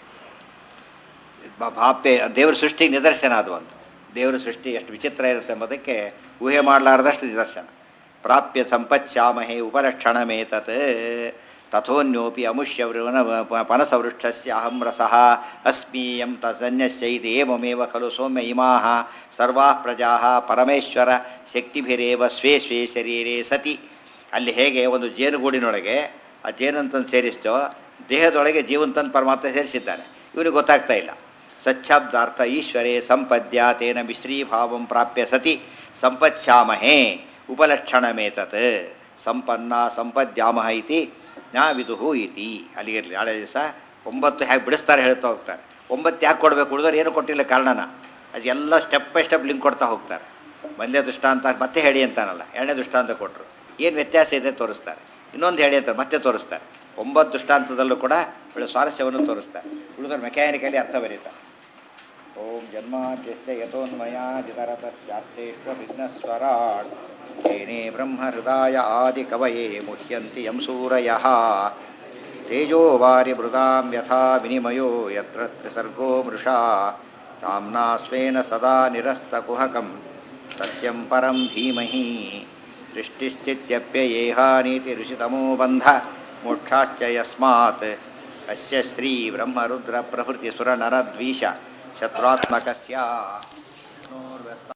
ಭಾಪೆ ದೇವರ ಸೃಷ್ಟಿಗೆ ನಿದರ್ಶನ ಅದು ಒಂದು. ದೇವರ ಸೃಷ್ಟಿ ಎಷ್ಟು ವಿಚಿತ್ರ ಇರುತ್ತೆ ಎಂಬುದಕ್ಕೆ ಊಹೆ ಮಾಡಲಾರದಷ್ಟು ನಿದರ್ಶನ. ಪ್ರಾಪ್ಯ ಸಂಪತ್ಶ್ಯಾಮಹೇ ಉಪಲಕ್ಷಣಮೇತತ್ ತಥೋನ್ಯೋಪಿ ಅಮುಷ್ಯ ಪನಸವೃಕ್ಷಸ್ಯ ಅಹಂ ರಸಃ ಅಸ್ಮೀಯಂ ತನ್ಯಸ್ಯೈತಿ ಏವಮೇವ ಖಲು ಸೌಮ್ಯ ಇಮಾಃ ಸರ್ವಾಃ ಪ್ರಜಾಃ ಪರಮೇಶ್ವರ ಶಕ್ತಿಭಿರೇವ ಸ್ವೇ ಸ್ವೇ ಶರೀರೇ ಸತಿ. ಅಲ್ಲಿ ಹೇಗೆ ಒಂದು ಜೇನುಗೂಡಿನೊಳಗೆ ಆ ಜೇನಂತಂದು ಸೇರಿಸ್ತೋ, ದೇಹದೊಳಗೆ ಜೀವಂತನ ಪರಮಾತ್ಮ ಸೇರಿಸಿದ್ದಾನೆ, ಇವನಿಗೆ ಗೊತ್ತಾಗ್ತಾ ಇಲ್ಲ. ಸಚ್ಛಬ್ದಾರ್ಥ ಈಶ್ವರೇ ಸಂಪದ್ಯ ತೇನ ಮಿಶ್ರೀಭಾವಂ ಪ್ರಾಪ್ಯ ಸತಿ ಸಂಪತ್ಶ್ಯಾಮಹೇ ಉಪಲಕ್ಷಣಮೇತತ್ ಸಂಪನ್ನ ಸಂಪದ್ಯಾಮಹ ಇತಿ ನಾ ವಿದುಹು ಇತಿ. ಅಲ್ಲಿಗಿರಲಿ, ನಾಳೆ ದಿವಸ 9 ಹೇಗೆ ಬಿಡಿಸ್ತಾರೆ ಹೇಳ್ತಾ ಹೋಗ್ತಾರೆ. 9 ಯಾಕೆ ಕೊಡಬೇಕು, ಉಳಿದವ್ರು ಏನು ಕೊಟ್ಟಿಲ್ಲ ಕಾರಣನ, ಅದೆಲ್ಲ ಸ್ಟೆಪ್ ಬೈ ಸ್ಟೆಪ್ ಲಿಂಕ್ ಕೊಡ್ತಾ ಹೋಗ್ತಾರೆ. ಮೊದಲನೇ ದೃಷ್ಟಾಂತ ಮತ್ತೆ ಹೇಳಿ ಅಂತಾನಲ್ಲ, 2ನೇ ದೃಷ್ಟಾಂತ ಕೊಟ್ಟರು, ಏನು ವ್ಯತ್ಯಾಸ ಇದೆ ತೋರಿಸ್ತಾರೆ. ಇನ್ನೊಂದು ಹೇಳಿ ಅಂತಾರೆ, ಮತ್ತೆ ತೋರಿಸ್ತಾರೆ. 9 ದೃಷ್ಟಾಂತದಲ್ಲೂ ಕೂಡ ಒಳ್ಳೆ ಸ್ವಾರಸ್ಯವನ್ನು ತೋರಿಸ್ತಾರೆ. ಉಳಿದವ್ರು ಮೆಕ್ಯಾನಿಕಲಿ ಅರ್ಥ ಬರೀತಾರೆ. ಓಂ ಜನ್ಮಾದ್ಯಸ್ಯ ಯತೋನ್ಮಯಾದಿತರತಶ್ಚಾರ್ಥೇಶ್ವ ವಿಘ್ನಸ್ವರಾಟ್ ತೇನೇ ಬ್ರಹ್ಮ ಹೃದಯ ಆದಿ ಕವಯೇ ಮುಹ್ಯಂತಿ ಯಂ ಸೂರಯಃ ತೇಜೋ ವಾರಿ ಮೃಗಾಂ ಯಥಾ ವಿನಿಮಯೋ ಯತ್ರ ತ್ರಿಸರ್ಗೋ ಮೃಷಾ ತಾಮ್ನಾ ಸ್ವೇನ ಸದಾ ನಿರಸ್ತಕುಹಕಂ ಸತ್ಯಂ ಪರಂ ಧೀಮಹಿ ಸೃಷ್ಟಿಸ್ಥಿತ್ಯಪ್ಯಯೇಹಾನೀತಿ ಋಷಿತಮೋ ಬಂಧ ಮೋಕ್ಷಾಶ್ಚ ಯಸ್ಮಾತ್ ಅಸ್ಯ ಶ್ರೀ ಬ್ರಹ್ಮರುದ್ರ ಪ್ರಭೃತಿ ಸುರನರದ್ವೀಷ ಶತ್ರುತ್ಮಕಸ್ಯ